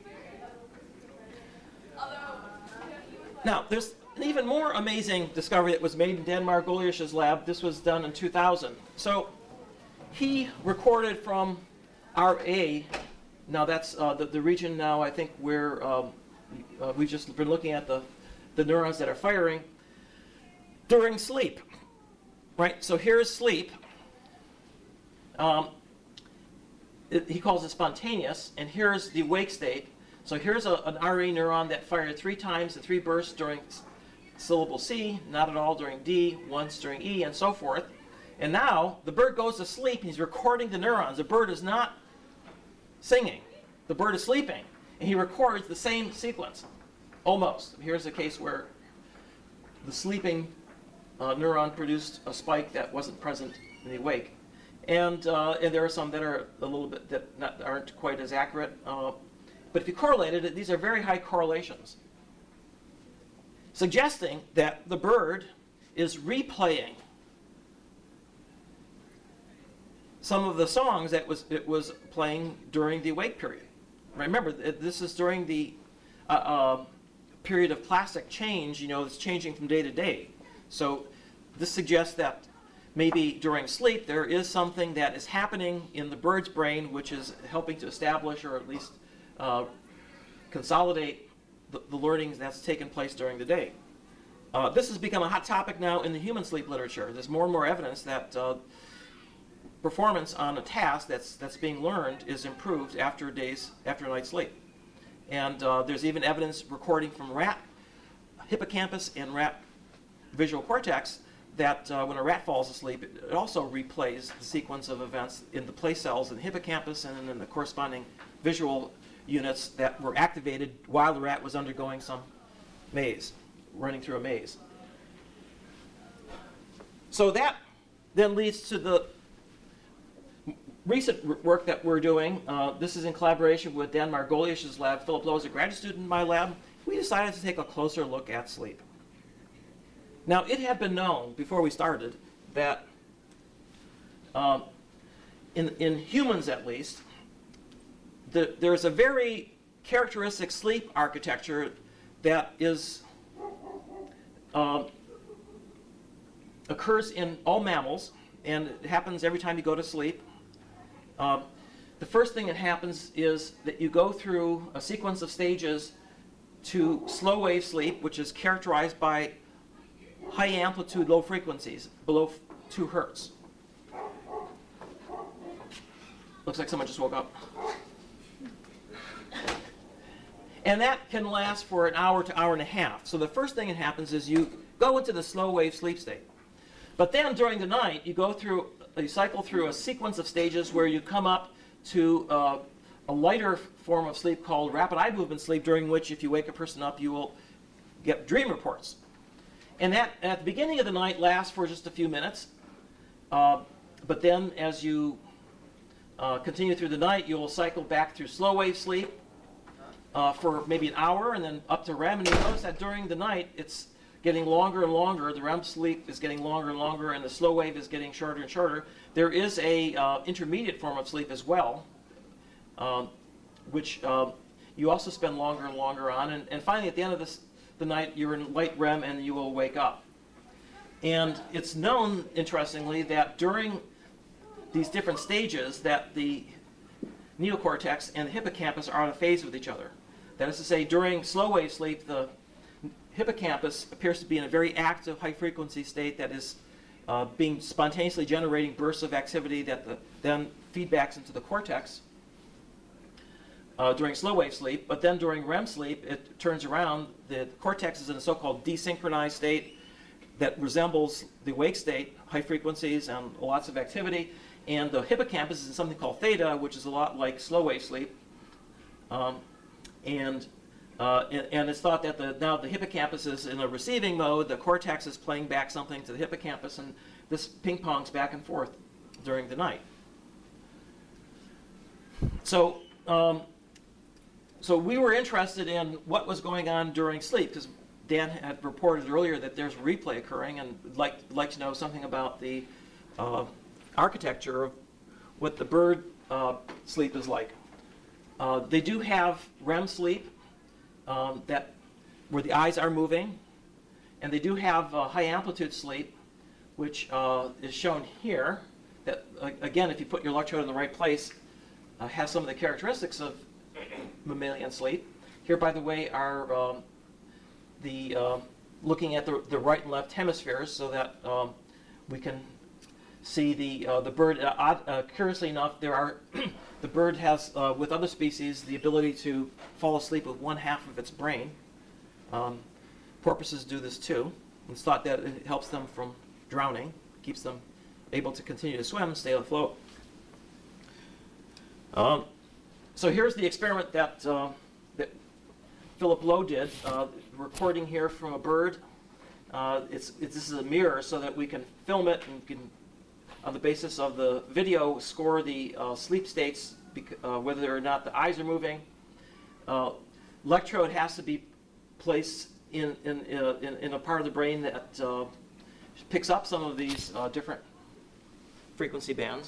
Now, there's an even more amazing discovery that was made in Dan Margolioush's lab. This was done in 2000. So he recorded from RA. Now that's the region now, I think, where we've just been looking at the neurons that are firing during sleep. Right? So here's sleep. He calls it spontaneous. And here's the wake state. So here's an RA neuron that fired 3 times in 3 bursts during syllable C, not at all during D, once during E, and so forth. And now the bird goes to sleep and he's recording the neurons. The bird is not singing. The bird is sleeping. And he records the same sequence, almost. Here's a case where the sleeping neuron produced a spike that wasn't present in the awake. And there are some that are a little bit that aren't quite as accurate. But if you correlated it, these are very high correlations, suggesting that the bird is replaying some of the songs that it was playing during the awake period. Remember, this is during the period of plastic change. It's changing from day to day. So this suggests that maybe during sleep there is something that is happening in the bird's brain which is helping to establish or at least consolidate the learnings that's taken place during the day. This has become a hot topic now in the human sleep literature. There's more and more evidence that performance on a task that's being learned is improved after a night's sleep. And there's even evidence recording from rat hippocampus and rat visual cortex that when a rat falls asleep, it also replays the sequence of events in the play cells in the hippocampus and in the corresponding visual units that were activated while the rat was undergoing some maze, running through a maze. So that then leads to the recent work that we're doing. This is in collaboration with Dan Margolius's lab. Philip Lowe is a graduate student in my lab. We decided to take a closer look at sleep. Now, it had been known before we started that in humans at least, there's a very characteristic sleep architecture that occurs in all mammals, and it happens every time you go to sleep. The first thing that happens is that you go through a sequence of stages to slow wave sleep, which is characterized by high amplitude, low frequencies, below 2 hertz. Looks like someone just woke up. And that can last for an hour to hour and a half. So the first thing that happens is you go into the slow wave sleep state. But then during the night, you cycle through a sequence of stages where you come up to a lighter form of sleep called rapid eye movement sleep, during which if you wake a person up, you will get dream reports. And that at the beginning of the night lasts for just a few minutes. But then as you continue through the night, you will cycle back through slow wave sleep for maybe an hour and then up to REM. And you notice that during the night, it's getting longer and longer. The REM sleep is getting longer and longer, and the slow wave is getting shorter and shorter. There is a intermediate form of sleep as well, which you also spend longer and longer on. And finally, at the end of the night, you're in light REM and you will wake up. And it's known, interestingly, that during these different stages that the neocortex and the hippocampus are out of phase with each other. That is to say, during slow wave sleep, the hippocampus appears to be in a very active high-frequency state that is being spontaneously generating bursts of activity that then feedbacks into the cortex during slow wave sleep. But then during REM sleep, it turns around. The cortex is in a so-called desynchronized state that resembles the wake state, high frequencies and lots of activity. And the hippocampus is in something called theta, which is a lot like slow wave sleep. And it's thought that now the hippocampus is in a receiving mode, the cortex is playing back something to the hippocampus, and this ping-pongs back and forth during the night. So we were interested in what was going on during sleep, because Dan had reported earlier that there's replay occurring, and like to know something about the architecture of what the bird sleep is like. They do have REM sleep, where the eyes are moving, and they do have high amplitude sleep, which is shown here. That again, if you put your electrode in the right place, has some of the characteristics of mammalian sleep. Here, by the way, are looking at the right and left hemispheres, so that we can see the bird. Curiously enough, the bird has, with other species, the ability to fall asleep with one half of its brain. Porpoises do this too. It's thought that it helps them from drowning, keeps them able to continue to swim and stay afloat. So here's the experiment that Philip Lowe did. Recording here from a bird. This is a mirror so that we can film it and can, on the basis of the video, score the sleep states, whether or not the eyes are moving. Electrode has to be placed in a part of the brain that picks up some of these different frequency bands.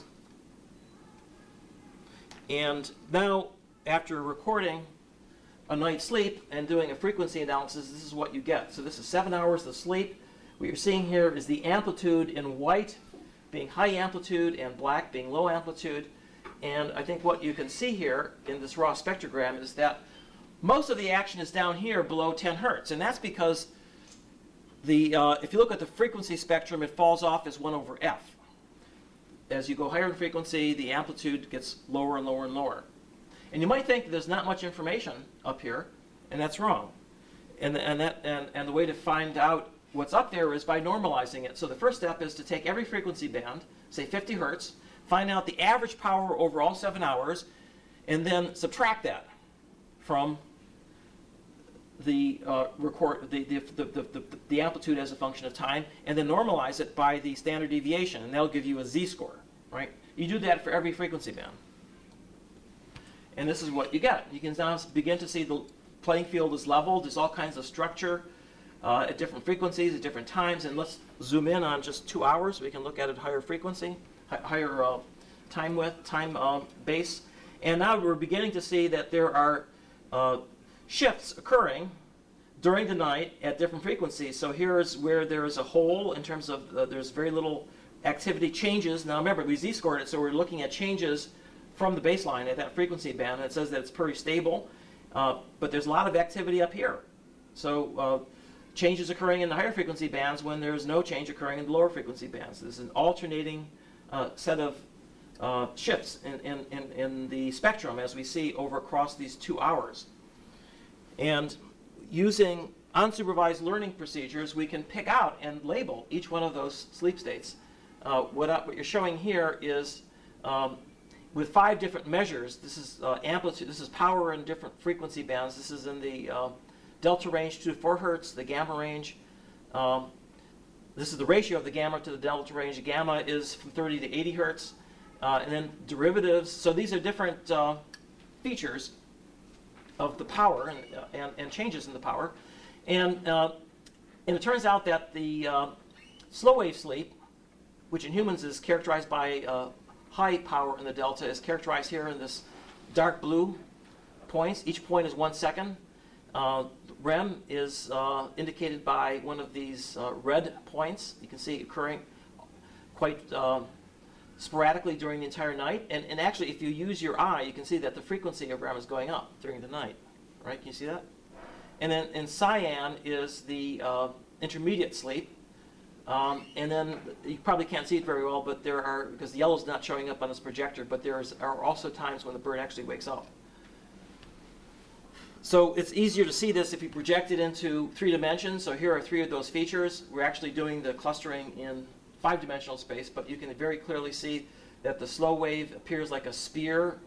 And now, after recording a night's sleep and doing a frequency analysis, this is what you get. So this is 7 hours of sleep. What you're seeing here is the amplitude in white being high amplitude and black being low amplitude. And I think what you can see here in this raw spectrogram is that most of the action is down here below 10 hertz. And that's because if you look at the frequency spectrum, it falls off as 1 over f. As you go higher in frequency, the amplitude gets lower and lower and lower. And you might think that there's not much information up here, and that's wrong. And the way to find out what's up there is by normalizing it. So the first step is to take every frequency band, say 50 hertz, find out the average power over all 7 hours, and then subtract that from the the amplitude as a function of time, and then normalize it by the standard deviation, and that'll give you a z-score, right? You do that for every frequency band. And this is what you get. You can now begin to see the playing field is leveled. There's all kinds of structure at different frequencies, at different times. And let's zoom in on just 2 hours. We can look at it higher frequency, higher time width, time base. And now we're beginning to see that there are shifts occurring during the night at different frequencies. So here's where there is a hole in terms of there's very little activity changes. Now remember, we z-scored it, so we're looking at changes from the baseline at that frequency band. And it says that it's pretty stable, but there's a lot of activity up here. So changes occurring in the higher frequency bands when there's no change occurring in the lower frequency bands. This is an alternating set of shifts in the spectrum as we see over across these 2 hours. And using unsupervised learning procedures, we can pick out and label each one of those sleep states. What you're showing here is with 5 different measures. This is amplitude. This is power in different frequency bands. This is in the delta range 2 to 4 hertz, the gamma range. This is the ratio of the gamma to the delta range. The gamma is from 30 to 80 hertz. And then derivatives. So these are different features of the power and changes in the power. And it turns out that the slow wave sleep, which in humans is characterized by high power in the delta, is characterized here in this dark blue points. Each point is 1 second. REM is indicated by one of these red points. You can see it occurring quite sporadically during the entire night. And actually, if you use your eye, you can see that the frequency of REM is going up during the night. Right? Can you see that? And then in cyan is the intermediate sleep. And then you probably can't see it very well, but there are, because the yellow's not showing up on this projector, but there are also times when the bird actually wakes up. So it's easier to see this if you project it into 3 dimensions. So here are 3 of those features. We're actually doing the clustering in 5-dimensional space, but you can very clearly see that the slow wave appears like a spear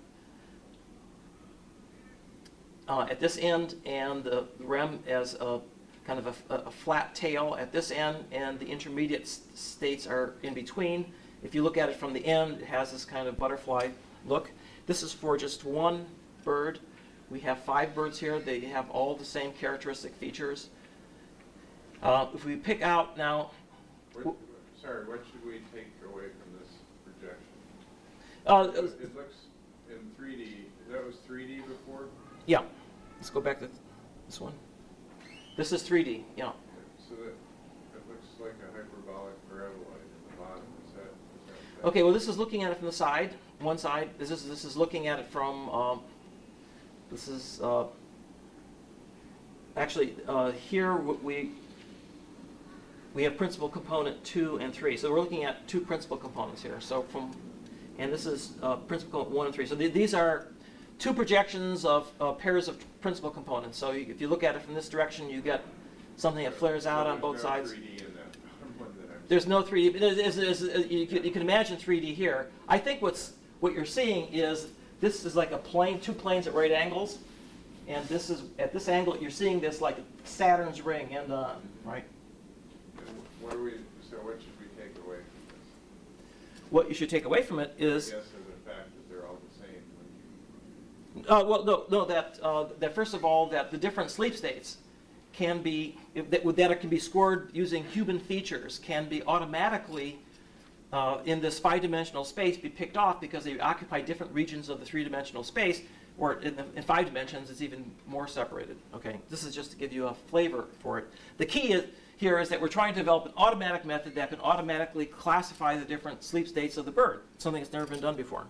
at this end, and the REM as a kind of a flat tail at this end, and the intermediate states are in between. If you look at it from the end, it has this kind of butterfly look. This is for just one bird. We have 5 birds here. They have all the same characteristic features. If we pick out now... Sorry, what should we take away from this projection? It looks in 3D. That was 3D before? Yeah. Let's go back to this one. This is 3D, yeah. So that it looks like a hyperbolic paraboloid in the bottom. Is that okay, well, this is looking at it from the side. One side. This is looking at it from... this is... actually, here we have principal component 2 and 3. So we're looking at 2 principal components here. So and this is principal component 1 and 3. So these are 2 projections of pairs of principal components. So if you look at it from this direction, you get something that flares out on both sides. 3D in that one that I'm There's no 3D. You can imagine 3D here. I think what you're seeing is this is like a plane, 2 planes at right angles, and this is at this angle. You're seeing this like Saturn's ring end on, right? what should we take away from this? What you should take away from it is... I guess of the fact that they're all the same. well, no. That first of all, that the different sleep states can be that it can be scored using human features, can be automatically in this 5-dimensional space be picked off because they occupy different regions of the 3-dimensional space, or in 5 dimensions it's even more separated. Okay, this is just to give you a flavor for it. The key here is that we're trying to develop an automatic method that can automatically classify the different sleep states of the bird, something that's never been done before.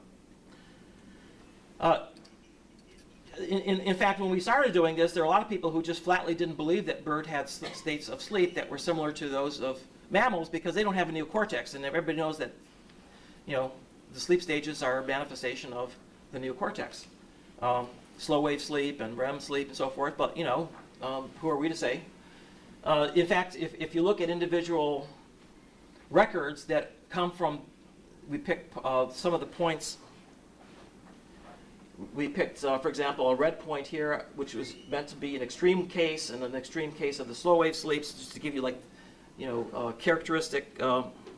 In fact, when we started doing this, there are a lot of people who just flatly didn't believe that bird had states of sleep that were similar to those of mammals because they don't have a neocortex, and everybody knows that, the sleep stages are a manifestation of the neocortex. Slow wave sleep and REM sleep and so forth, but who are we to say? In fact, if you look at individual records that come from, we picked some of the points. We picked, for example, a red point here, which was meant to be an extreme case, and an extreme case of the slow wave sleeps, just to give you characteristic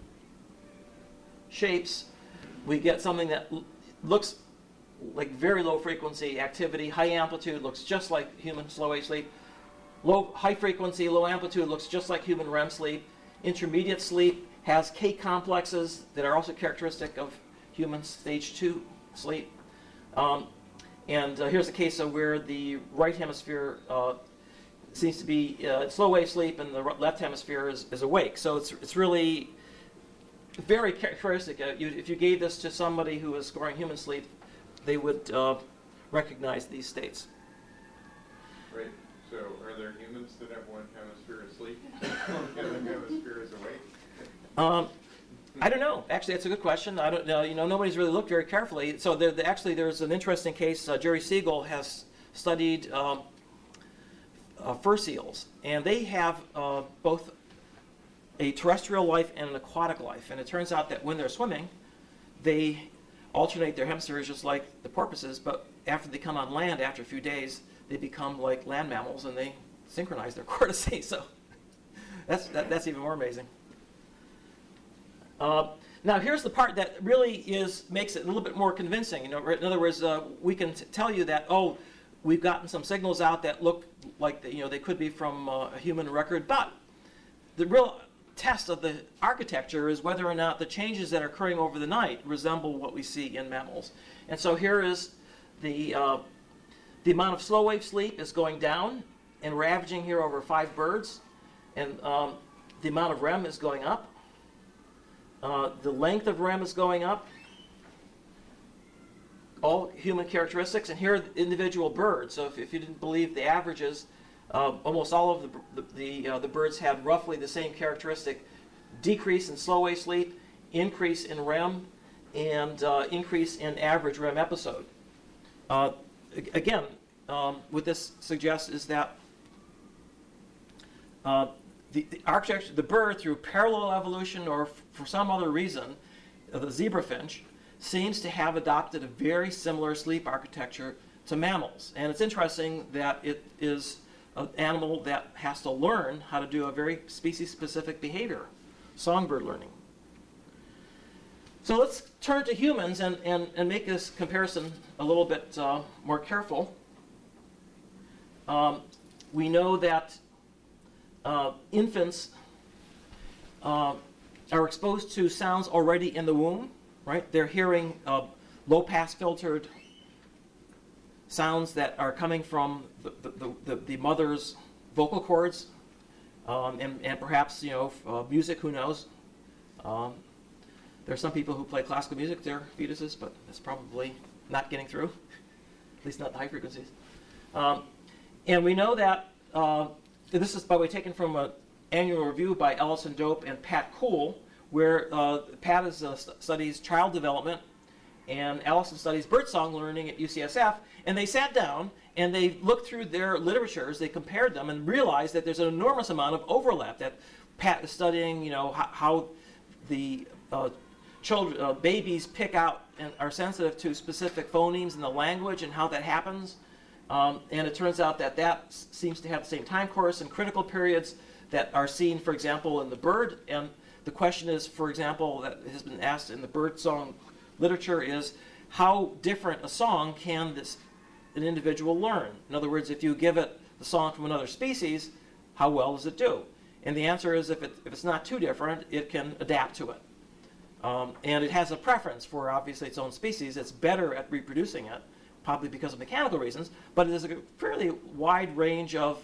shapes. We get something that looks like very low frequency activity. High amplitude looks just like human slow wave sleep. High frequency, low amplitude looks just like human REM sleep. Intermediate sleep has K complexes that are also characteristic of human stage 2 sleep. Here's a case of where the right hemisphere seems to be slow wave sleep, and the left hemisphere is awake. So it's really very characteristic. If you gave this to somebody who was scoring human sleep, they would recognize these states. Right. So are there humans that have one hemisphere asleep and the other hemisphere is awake? I don't know. Actually, that's a good question. I don't know. Nobody's really looked very carefully. So there's an interesting case. Jerry Siegel has studied fur seals, and they have both a terrestrial life and an aquatic life. And it turns out that when they're swimming, they alternate their hemispheres just like the porpoises. But after they come on land, after a few days, they become like land mammals, and they synchronize their cortices. So that's even more amazing. Now here's the part that really makes it a little bit more convincing. In other words, we can tell you that we've gotten some signals out that look like they could be from a human record, but the real test of the architecture is whether or not the changes that are occurring over the night resemble what we see in mammals. And so here is the amount of slow wave sleep is going down, and we're averaging here over 5 birds, and the amount of REM is going up. The length of REM is going up. All human characteristics, and here are the individual birds. So if you didn't believe the averages, almost all of the birds had roughly the same characteristic: decrease in slow wave sleep, increase in REM, and increase in average REM episode. Again, what this suggests is that the architecture, the bird, through parallel evolution or for some other reason, the zebrafinch seems to have adopted a very similar sleep architecture to mammals. And it's interesting that it is an animal that has to learn how to do a very species-specific behavior, songbird learning. So let's turn to humans and make this comparison a little bit more careful. We know that infants are exposed to sounds already in the womb, right? They're hearing low-pass filtered sounds that are coming from the mother's vocal cords, and perhaps music. Who knows? There are some people who play classical music to their fetuses, but that's probably not getting through, at least not the high frequencies. And we know that. This is, by the way, taken from an annual review by Ellison Dope and Pat Kuhl, where Pat studies child development, and Ellison studies birdsong learning at UCSF. And they sat down and they looked through their literatures, they compared them, and realized that there's an enormous amount of overlap. That Pat is studying, how the children, babies pick out and are sensitive to specific phonemes in the language and how that happens. And it turns out that seems to have the same time course and critical periods that are seen, for example, in the bird. And the question is, for example, that has been asked in the birdsong literature is, how different a song can an individual learn? In other words, if you give it the song from another species, how well does it do? And the answer is, if it's not too different, it can adapt to it. And it has a preference for, obviously, its own species. It's better at reproducing it, probably because of mechanical reasons, but it is a fairly wide range of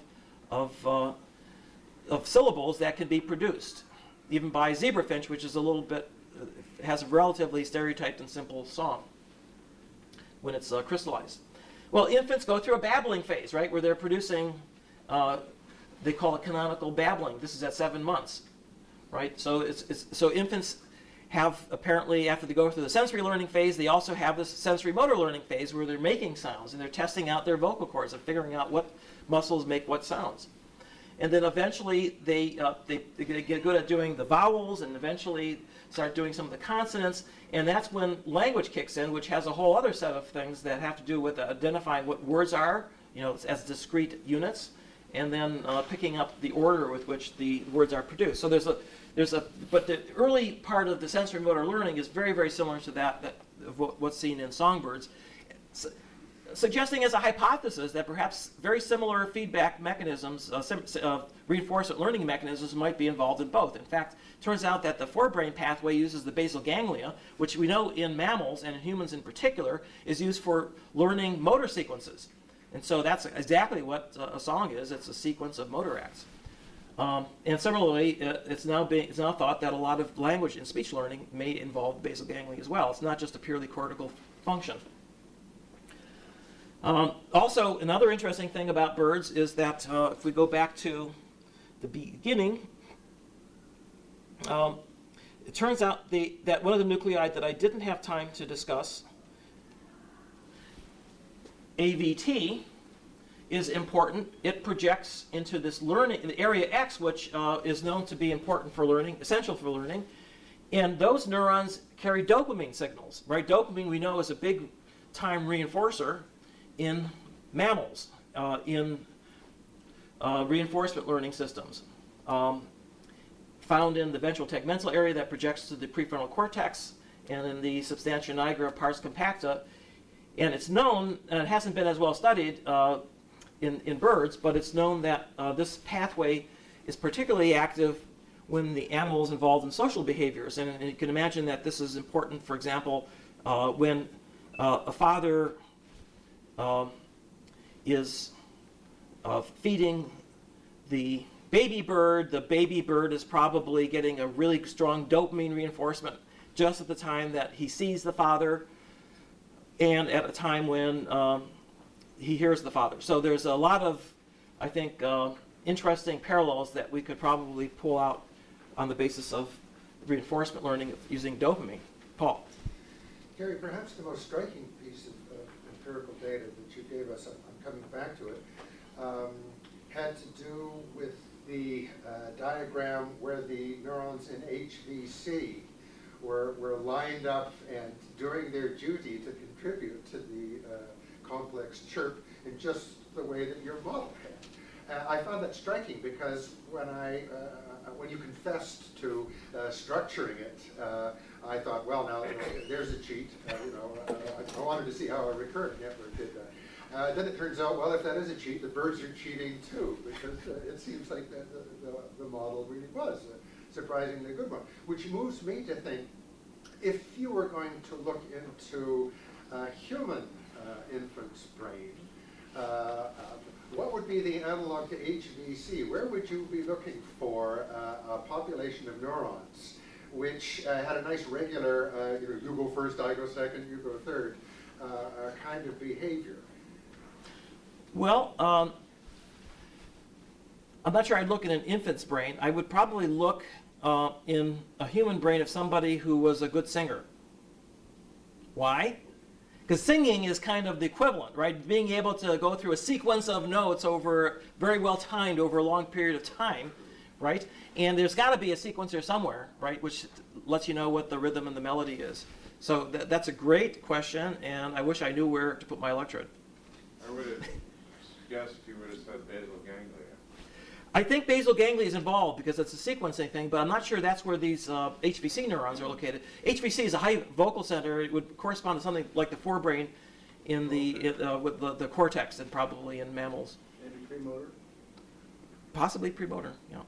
syllables that can be produced, even by zebrafinch, which is a little bit, has a relatively stereotyped and simple song when it's crystallized. Well, infants go through a babbling phase, right, where they're producing, they call it canonical babbling. This is at 7 months, right? So so infants have, apparently, after they go through the sensory learning phase, they also have this sensory motor learning phase where they're making sounds and they're testing out their vocal cords and figuring out what muscles make what sounds. and then eventually they get good at doing the vowels, and eventually start doing some of the consonants, and that's when language kicks in, which has a whole other set of things that have to do with identifying what words are, as discrete units, and then picking up the order with which the words are produced. So but the early part of the sensory motor learning is very, very similar to that of what's seen in songbirds, suggesting as a hypothesis that perhaps very similar feedback mechanisms, reinforcement learning mechanisms might be involved in both. In fact, it turns out that the forebrain pathway uses the basal ganglia, which we know in mammals and in humans in particular is used for learning motor sequences. And so that's exactly what a song is. It's a sequence of motor acts. And similarly, it's now thought that a lot of language and speech learning may involve basal ganglia as well. It's not just a purely cortical function. Also, another interesting thing about birds is that if we go back to the beginning, it turns out that one of the nuclei that I didn't have time to discuss, AVT, is important. It projects into this learning, the area X, which is known to be important for learning, essential for learning. And those neurons carry dopamine signals, right? Dopamine, we know, is a big time reinforcer in mammals, in reinforcement learning systems. Found in the ventral tegmental area that projects to the prefrontal cortex and in the substantia nigra pars compacta. And it's known, and it hasn't been as well studied in birds, but it's known that this pathway is particularly active when the animal is involved in social behaviors. And you can imagine that this is important, for example, when a father is feeding the baby bird is probably getting a really strong dopamine reinforcement just at the time that he sees the father and at a time when he hears the father. So there's a lot of, I think, interesting parallels that we could probably pull out on the basis of reinforcement learning using dopamine. Paul. Gary, perhaps the most striking piece of empirical data that you gave us, I'm coming back to it, had to do with the diagram where the neurons in HVC were lined up and doing their duty to contribute to the complex chirp in just the way that your model had. I found that striking because when you confessed to structuring it, I thought, well, now there's a cheat. I wanted to see how a recurrent network did that. Then it turns out, well, if that is a cheat, the birds are cheating too, because it seems like the model really was a surprisingly good one. Which moves me to think, if you were going to look into human infant's brain, what would be the analog to HVC? Where would you be looking for a population of neurons which had a nice regular, you go first, I go second, you go third, kind of behavior? Well, I'm not sure I'd look in an infant's brain. I would probably look in a human brain of somebody who was a good singer. Why? Because singing is kind of the equivalent, right? Being able to go through a sequence of notes very well timed over a long period of time, right? And there's got to be a sequencer somewhere, right, which lets you know what the rhythm and the melody is. So that's a great question, and I wish I knew where to put my electrode. I would have guessed you would have said basal ganglia. I think basal ganglia is involved because it's a sequencing thing, but I'm not sure that's where these HVC neurons are located. HVC is a high vocal center. It would correspond to something like the forebrain with the cortex, and probably in mammals. Maybe premotor? Possibly premotor, yeah.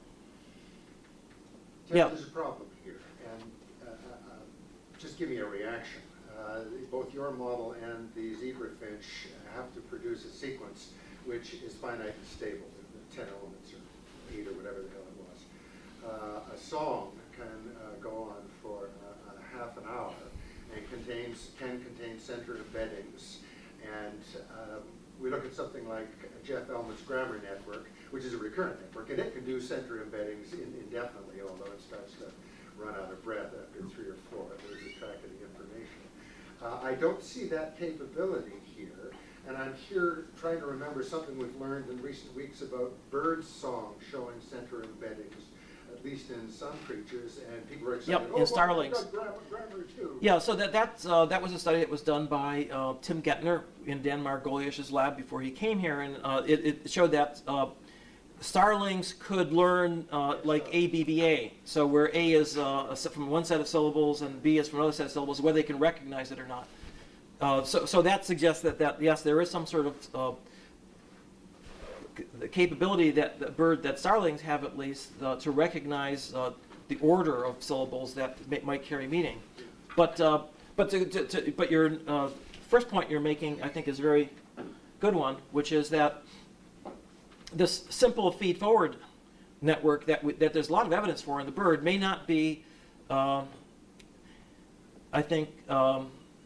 Yeah. There's a problem here, and just give me a reaction. Both your model and the zebrafinch have to produce a sequence which is finite and stable, 10 elements or 8 or whatever the hell it was. A song can go on for half an hour and can contain center embeddings. And we look at something like Jeff Elman's grammar network, which is a recurrent network, and it can do center embeddings indefinitely, although it starts to run out of breath after 3 or 4 of losing track of the information. I don't see that capability here, and I'm here trying to remember something we've learned in recent weeks about bird song showing center embeddings, at least in some creatures, and people are excited. Yep, oh, in starlings. I've got grammar too. Yeah, so that was a study that was done by Tim Gettner in Dan Margolius's lab before he came here, and it showed that starlings could learn like ABBA, so where A is from one set of syllables and B is from another set of syllables, whether they can recognize it or not. So that suggests that yes, there is some sort of capability that starlings have at least to recognize the order of syllables that might carry meaning. But your first point you're making, I think, is a very good one, which is that this simple feed-forward network that there's a lot of evidence for in the bird may not be, I think, a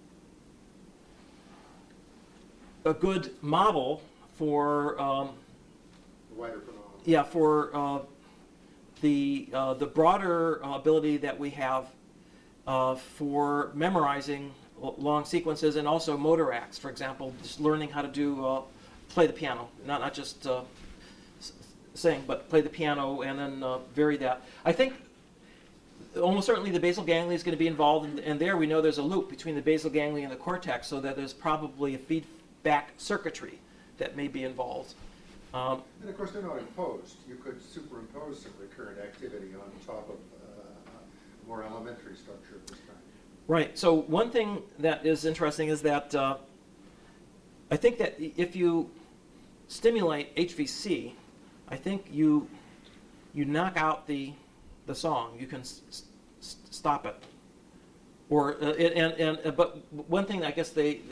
good model for The wider phenomenon. yeah, for the broader ability that we have for memorizing long sequences and also motor acts. For example, just learning how to play the piano, not just sing, but play the piano and then vary that. I think almost certainly the basal ganglia is going to be involved, and there we know there's a loop between the basal ganglia and the cortex, so that there's probably a feedback circuitry that may be involved. And of course, they're not imposed. You could superimpose some recurrent activity on top of a more elementary structure of this kind. Right. So one thing that is interesting is that I think that if you stimulate HVC, I think you knock out the song. You can stop it. Or but one thing I guess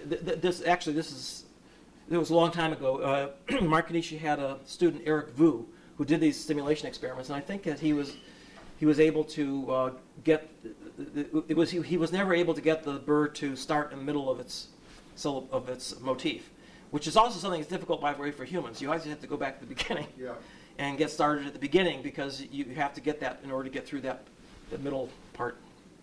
it was a long time ago. Mark Kanishi had a student, Eric Vu, who did these stimulation experiments, and I think that he was able to he was never able to get the bird to start in the middle of its motif, which is also something that's difficult, by the way, for humans. You always have to go back to the beginning and get started at the beginning, because you have to get that in order to get through the middle part.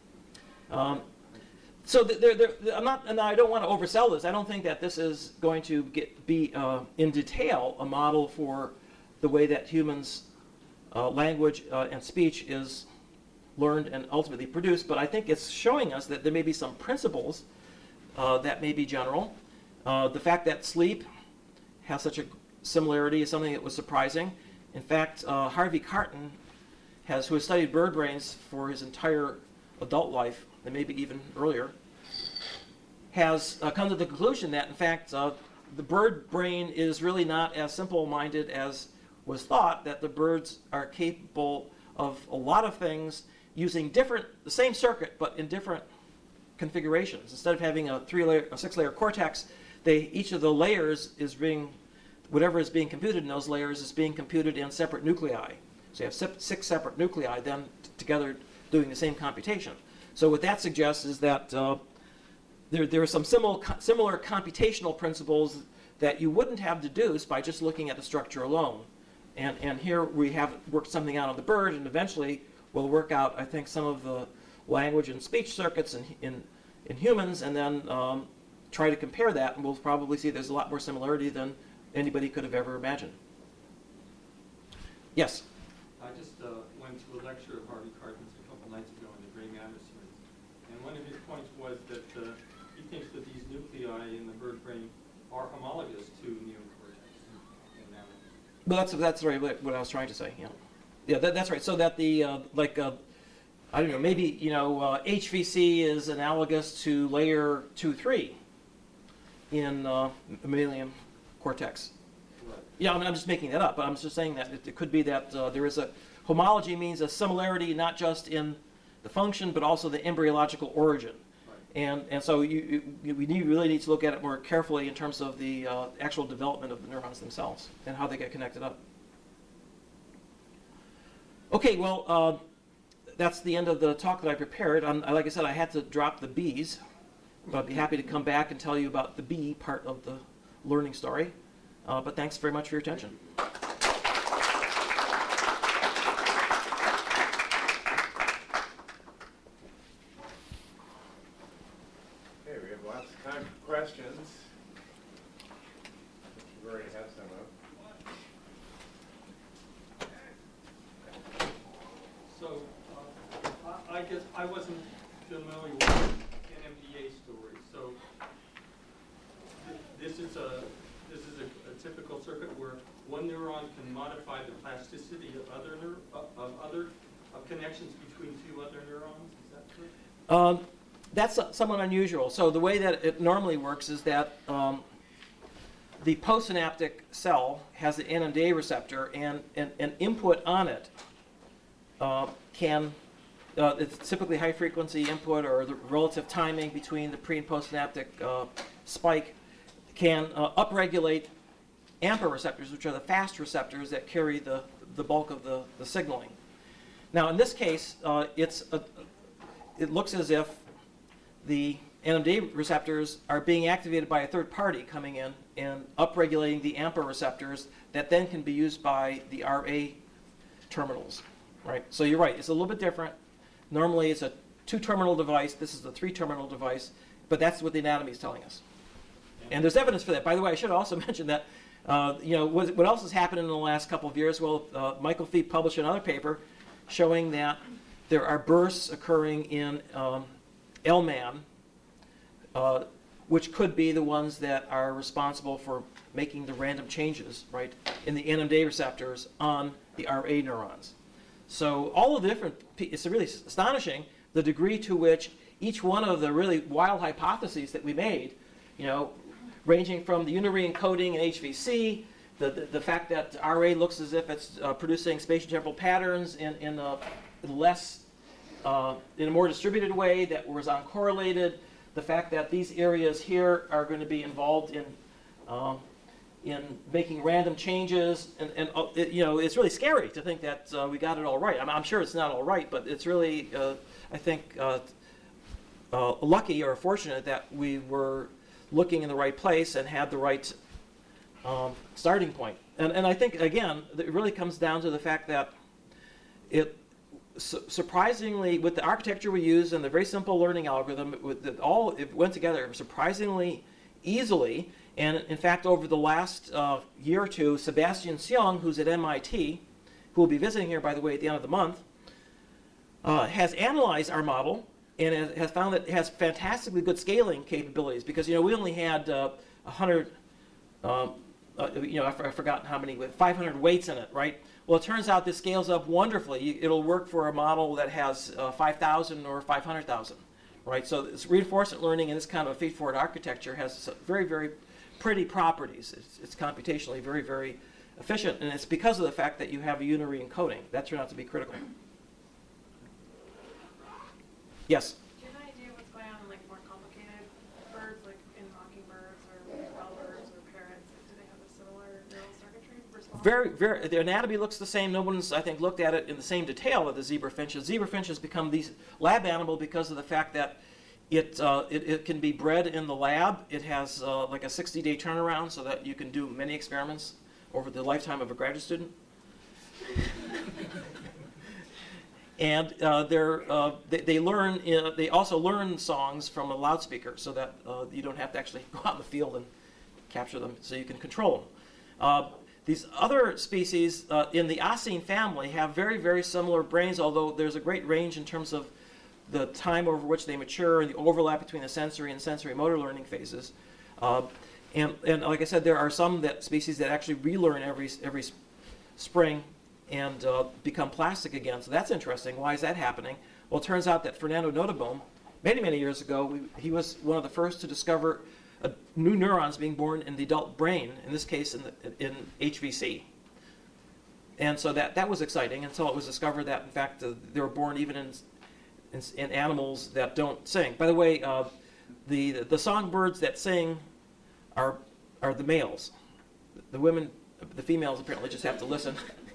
So I'm not, and I don't want to oversell this. I don't think that this is going to be in detail a model for the way that humans' language and speech is learned and ultimately produced. But I think it's showing us that there may be some principles that may be general. The fact that sleep has such a similarity is something that was surprising. In fact, Harvey Carton, who has studied bird brains for his entire adult life, and maybe even earlier, has come to the conclusion that, in fact, the bird brain is really not as simple-minded as was thought, that the birds are capable of a lot of things using the same circuit, but in different configurations. Instead of having a 6-layer cortex, each of the layers whatever is being computed in those layers is being computed in separate nuclei. So you have 6 separate nuclei then together doing the same computation. So what that suggests is that there are some similar computational principles that you wouldn't have deduced by just looking at the structure alone. And here we have worked something out on the bird, and eventually we'll work out, I think, some of the language and speech circuits in humans, and then try to compare that, and we'll probably see there's a lot more similarity than anybody could have ever imagined. Yes? I just went to a lecture of Harvey Carton's a couple nights ago in the Gray Matter series, and one of his points was that he thinks that these nuclei in the bird brain are homologous to neocortex in mammals. Well, that's right. What I was trying to say. Yeah, that's right. So that I don't know. Maybe HVC is analogous to layer 2-3 in mammalian cortex. Right. Yeah, I'm just making that up, but I'm just saying that it could be that there is a homology means a similarity not just in the function but also the embryological origin. Right. And so we really need to look at it more carefully in terms of the actual development of the neurons themselves and how they get connected up. Okay, well, that's the end of the talk that I prepared. Like I said, I had to drop the B's, but I'd be happy to come back and tell you about the B part of the learning story. But thanks very much for your attention. Okay, we have lots of time for questions. we've already had some of. So, I guess I wasn't familiar with NMDA story. So, this is a typical circuit where one neuron can modify the plasticity of other connections between two other neurons. Is that correct? That's somewhat unusual. So the way that it normally works is that the postsynaptic cell has an NMDA receptor, and an input on it it's typically high frequency input, or the relative timing between the pre and postsynaptic spike can upregulate AMPA receptors, which are the fast receptors that carry the bulk of the signaling. Now in this case, it looks as if the NMDA receptors are being activated by a third party coming in and upregulating the AMPA receptors that then can be used by the RA terminals. Right? So you're right, it's a little bit different. Normally it's a 2-terminal device, this is a 3-terminal device, but that's what the anatomy is telling us. And there's evidence for that. By the way, I should also mention that what else has happened in the last couple of years? Well, Michael Feet published another paper showing that there are bursts occurring in LMAN, which could be the ones that are responsible for making the random changes, right, in the NMDA receptors on the RA neurons. So all of the different, it's really astonishing the degree to which each one of the really wild hypotheses that we made, ranging from the unirine coding in HVC, the fact that RA looks as if it's producing spatiotemporal patterns in a more distributed way that was uncorrelated, the fact that these areas here are going to be involved in making random changes, and it's really scary to think that we got it all right. I'm sure it's not all right, but it's really, I think, lucky or fortunate that we were looking in the right place and had the right starting point. And I think, again, it really comes down to the fact that surprisingly, with the architecture we use and the very simple learning algorithm, it went together surprisingly easily. And in fact, over the last year or two, Sebastian Seong, who's at MIT, who will be visiting here, by the way, at the end of the month, has analyzed our model and has found that it has fantastically good scaling capabilities, because we only had 100, I've forgotten how many, 500 weights in it, right? Well, it turns out this scales up wonderfully. It'll work for a model that has 5,000 or 500,000, right? So this reinforcement learning in this kind of a feed-forward architecture has very, very pretty properties. It's computationally very, very efficient, and it's because of the fact that you have a unary encoding. That turned out to be critical. Yes? Do you have any idea what's going on in more complicated birds, like in mockingbirds or bellbirds or parrots? Do they have a similar neural circuitry response? The anatomy looks the same. No one's, I think, looked at it in the same detail as the zebra finches. Zebra finches become these lab animal because of the fact that it can be bred in the lab. It has like a 60-day turnaround, so that you can do many experiments over the lifetime of a graduate student. And they learn. They also learn songs from a loudspeaker, so that you don't have to actually go out in the field and capture them, so you can control them. These other species in the Oscine family have very, very similar brains, although there's a great range in terms of the time over which they mature and the overlap between the sensory and sensory motor learning phases. And like I said, there are some species that actually relearn every spring and become plastic again. So that's interesting. Why is that happening? Well, it turns out that Fernando Nottebohm, many, many years ago, he was one of the first to discover new neurons being born in the adult brain, in this case in HVC. And so that was exciting until it was discovered that, in fact, they were born even in animals that don't sing. By the way, the songbirds that sing are the males. The females apparently just have to listen.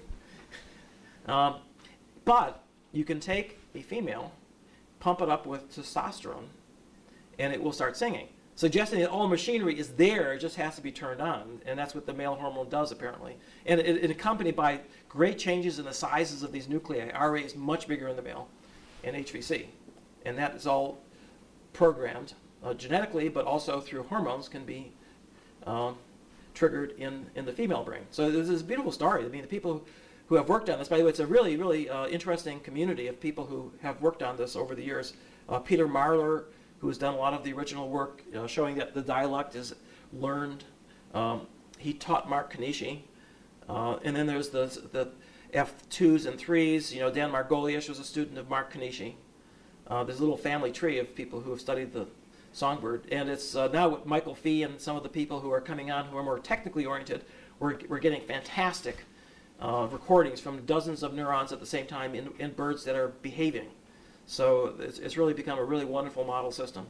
But you can take a female, pump it up with testosterone, and it will start singing, suggesting that all machinery is there, it just has to be turned on. And that's what the male hormone does, apparently. And it accompanied by great changes in the sizes of these nuclei. RA is much bigger in the male, and HVC. And that is all programmed genetically, but also through hormones can be triggered in the female brain. So this is a beautiful story. I mean, the people who have worked on this, by the way, it's a really, really interesting community of people who have worked on this over the years. Peter Marler, who has done a lot of the original work showing that the dialect is learned. He taught Mark Kanishi. And then there's the F2s and 3s. Dan Margoliouth was a student of Mark Kanishi. There's a little family tree of people who have studied the songbird. And it's now with Michael Fee and some of the people who are coming on who are more technically oriented, we're getting fantastic recordings from dozens of neurons at the same time in birds that are behaving. So it's really become a really wonderful model system.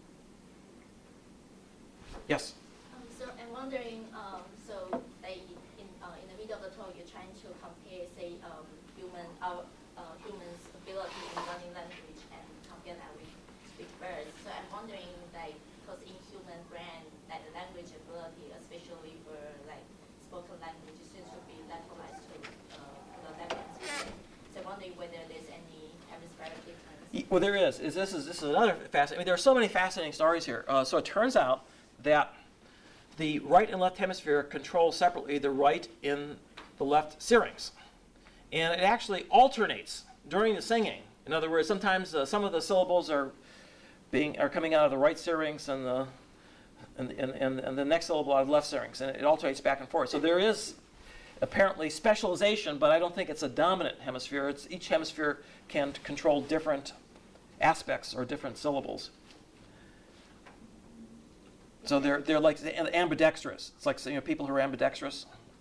Yes? So I'm wondering, so they, in the middle of the talk, you're trying to compare, say, humans' ability in learning language and compare that with speak birds. So I'm wondering, because in human brain, the language ability, especially for spoken language, seems to be lateralized to the left hemisphere. So I'm wondering whether there's any hemispheric difference. Well, there is. This is another fascinating. I mean, there are so many fascinating stories here. So it turns out that the right and left hemisphere control separately the right and the left syrinx, and it actually alternates during the singing. In other words, sometimes some of the syllables are coming out of the right syrinx, and the next syllable out of the left syrinx, and it alternates back and forth. So there is apparently specialization, but I don't think it's a dominant hemisphere. Each hemisphere can control different aspects or different syllables. So they're like ambidextrous. It's like people who are ambidextrous.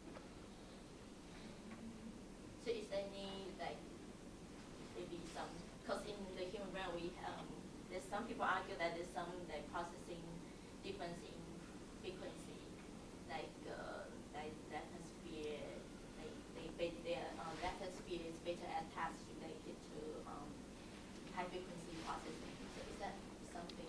So is there any maybe some, because in the human brain there's some people argue that there's some processing difference in frequency, that hemisphere, that hemisphere is better attached related to high frequency processing. So is that something?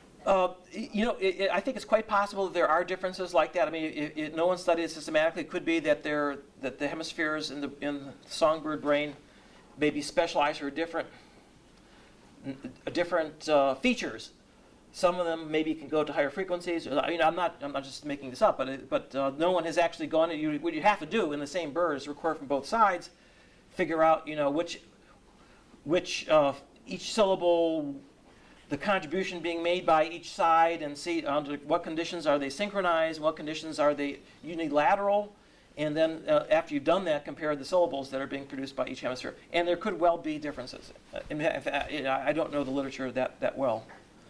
I think it's quite possible that there are differences like that. I mean, no one studied it systematically. It could be that the hemispheres in the songbird brain may be specialized for different features. Some of them maybe can go to higher frequencies. I'm not just making this up, but no one has actually gone. What you have to do in the same bird is record from both sides, figure out which each syllable, the contribution being made by each side, and see under what conditions are they synchronized, what conditions are they unilateral, and then after you've done that, compare the syllables that are being produced by each hemisphere. And there could well be differences. I don't know the literature that well,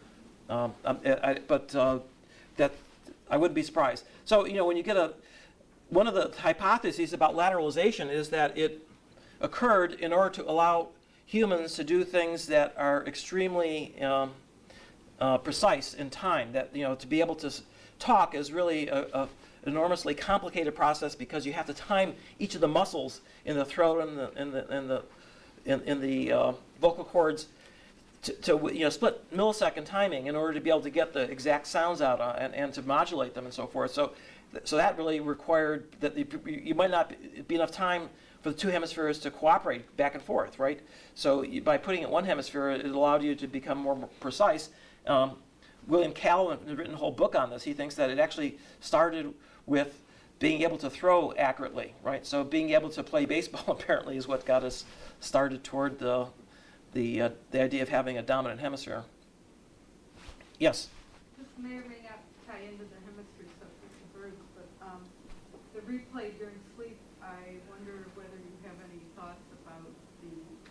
but that I wouldn't be surprised. So when you get one of the hypotheses about lateralization is that it occurred in order to allow humans to do things that are extremely precise in time. That to be able to talk is really an enormously complicated process because you have to time each of the muscles in the throat and the vocal cords to split millisecond timing in order to be able to get the exact sounds out and to modulate them and so forth. So that really required that you might not be enough time for the two hemispheres to cooperate back and forth, right? So by putting it in one hemisphere, it allowed you to become more precise. William Callan has written a whole book on this. He thinks that it actually started with being able to throw accurately, right? So being able to play baseball apparently is what got us started toward the idea of having a dominant hemisphere. Yes? This may or may not tie into the hemisphere subject of birds, but the replay during sleep, I wonder whether you have any thoughts about the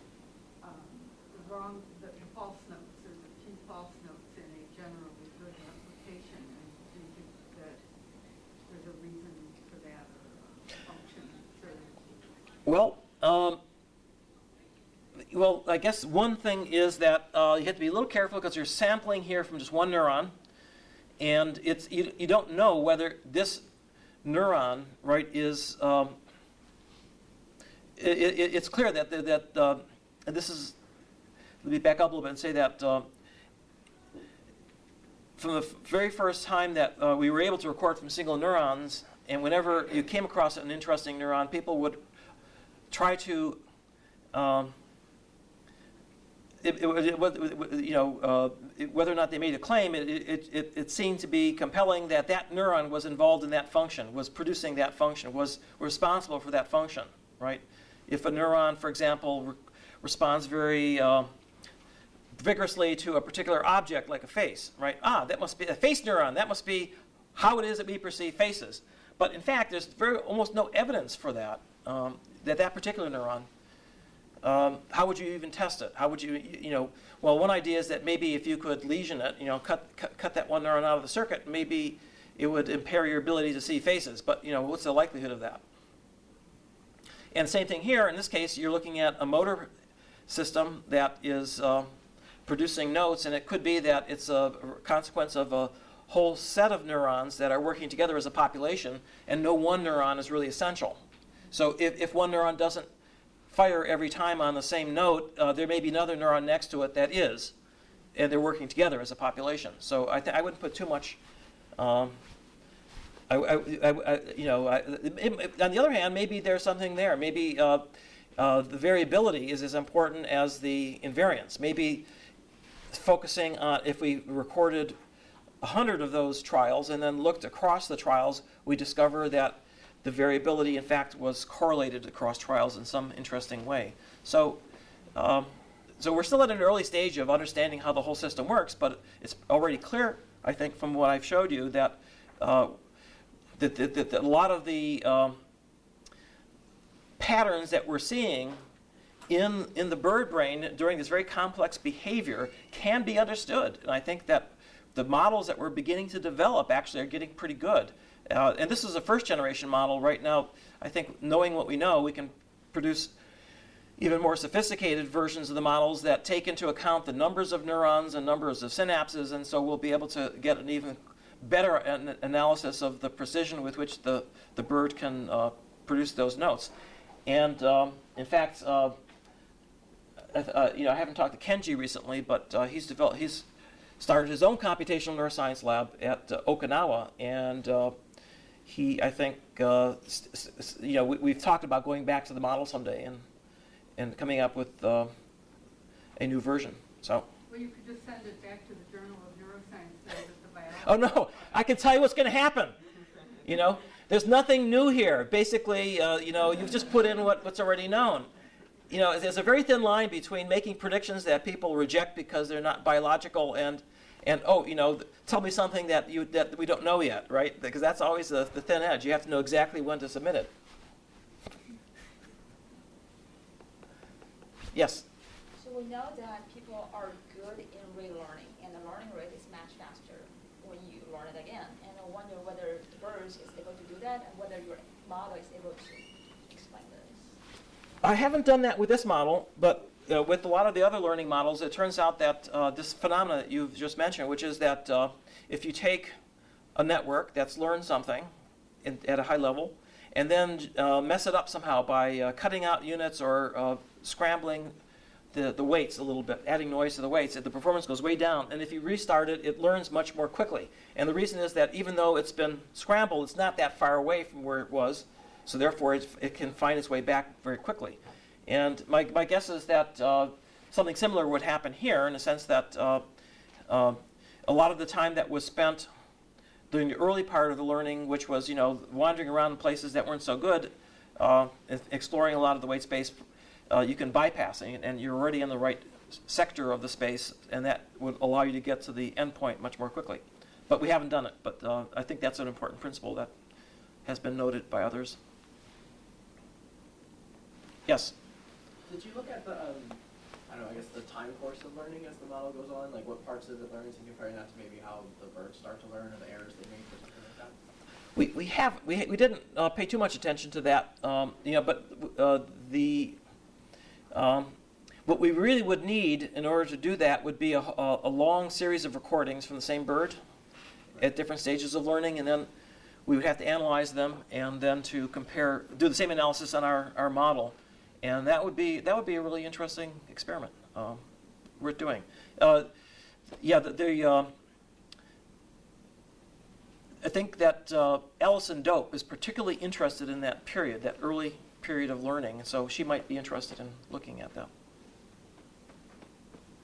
false notes or the few false notes in a generally good application, and do you think that there's a reason for that or a function served? Well, I guess one thing is that you have to be a little careful because you're sampling here from just one neuron, and you don't know whether this neuron, right, is it's clear that this is. Let me back up a little bit and say that from the very first time that we were able to record from single neurons, and whenever you came across an interesting neuron, people would try to whether or not they made a claim, it seemed to be compelling that that neuron was involved in that function, was producing that function, was responsible for that function, right? If a neuron, for example, responds very vigorously to a particular object like a face, right? That must be a face neuron. That must be how it is that we perceive faces. But in fact, there's almost no evidence for that, that particular neuron. How would you even test it? How would you, well, one idea is that maybe if you could lesion it, cut that one neuron out of the circuit, maybe it would impair your ability to see faces. But, what's the likelihood of that? And same thing here. In this case, you're looking at a motor system that is producing notes, and it could be that it's a consequence of a whole set of neurons that are working together as a population, and no one neuron is really essential. So if one neuron doesn't fire every time on the same note, there may be another neuron next to it that is, and they're working together as a population. So I wouldn't put too much. On the other hand, maybe there's something there. Maybe the variability is as important as the invariance. Maybe focusing on, if we recorded 100 of those trials and then looked across the trials, we discover that the variability, in fact, was correlated across trials in some interesting way. So we're still at an early stage of understanding how the whole system works, but it's already clear, I think, from what I've showed you, that that a lot of the patterns that we're seeing in the bird brain during this very complex behavior can be understood. And I think that the models that we're beginning to develop actually are getting pretty good. And this is a first-generation model. Right now, I think knowing what we know, we can produce even more sophisticated versions of the models that take into account the numbers of neurons and numbers of synapses, and so we'll be able to get an even better analysis of the precision with which the bird can produce those notes. And in fact, I haven't talked to Kenji recently, but he's started his own computational neuroscience lab at Okinawa, and I think, we've talked about going back to the model someday and coming up with a new version. So. Well, you could just send it back to the Journal of Neuroscience that the biology. Oh no! I can tell you what's going to happen. There's nothing new here. Basically, you've just put in what's already known. There's a very thin line between making predictions that people reject because they're not biological and tell me something that we don't know yet, right? Because that's always the thin edge. You have to know exactly when to submit it. Yes? So we know that people are good in relearning, and the learning rate is much faster when you learn it again. And I wonder whether the birds is able to do that, and whether your model is able to explain this. I haven't done that with this model, but with a lot of the other learning models, it turns out that this phenomena that you've just mentioned, which is that if you take a network that's learned something at a high level, and then mess it up somehow by cutting out units or scrambling the weights a little bit, adding noise to the weights, the performance goes way down. And if you restart it, it learns much more quickly. And the reason is that even though it's been scrambled, it's not that far away from where it was, so therefore it can find its way back very quickly. And my guess is that something similar would happen here, in the sense that a lot of the time that was spent during the early part of the learning, which was wandering around in places that weren't so good, exploring a lot of the weight space, you can bypass it, and you're already in the right sector of the space, and that would allow you to get to the endpoint much more quickly. But we haven't done it. But I think that's an important principle that has been noted by others. Yes? Did you look at the, the time course of learning as the model goes on? Like what parts of it learns and comparing that to maybe how the birds start to learn or the errors they make or something like that? We didn't pay too much attention to that, but what we really would need in order to do that would be a long series of recordings from the same bird at different stages of learning, and then we would have to analyze them and then to do the same analysis on our model. And that would be a really interesting experiment worth doing. I think that Alison Dope is particularly interested in that period, that early period of learning, so she might be interested in looking at that.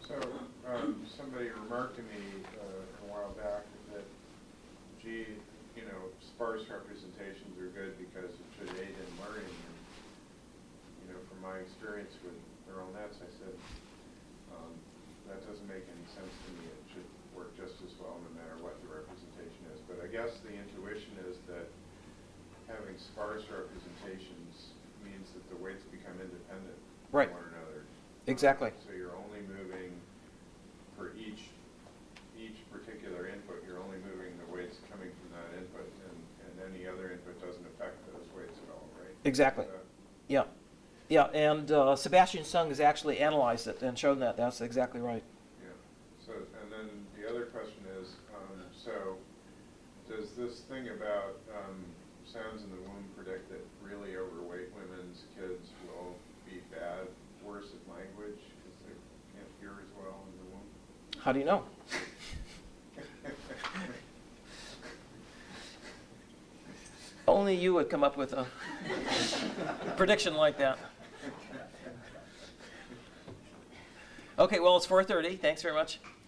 So somebody remarked to me a while back that, gee, you know, sparse representations are good because it should aid in learning. And, you know, from my experience with neural nets, I said, that doesn't make any sense to me. It should work just as well no matter what the representation is. But I guess the intuition is that having sparse representations means that the weights become independent Right. from one another. Exactly. So you're only moving for each particular input, you're only moving the weights coming from that input, and any other input doesn't affect those weights at all, right? Exactly. Yeah. Yeah, and Sebastian Sung has actually analyzed it and shown that. That's exactly right. Yeah. So, and then the other question is, so does this thing about sounds in the womb predict that really overweight women's kids will be worse at language because they can't hear as well in the womb? How do you know? Only you would come up with a prediction like that. Okay, well, it's 4:30. Thanks very much.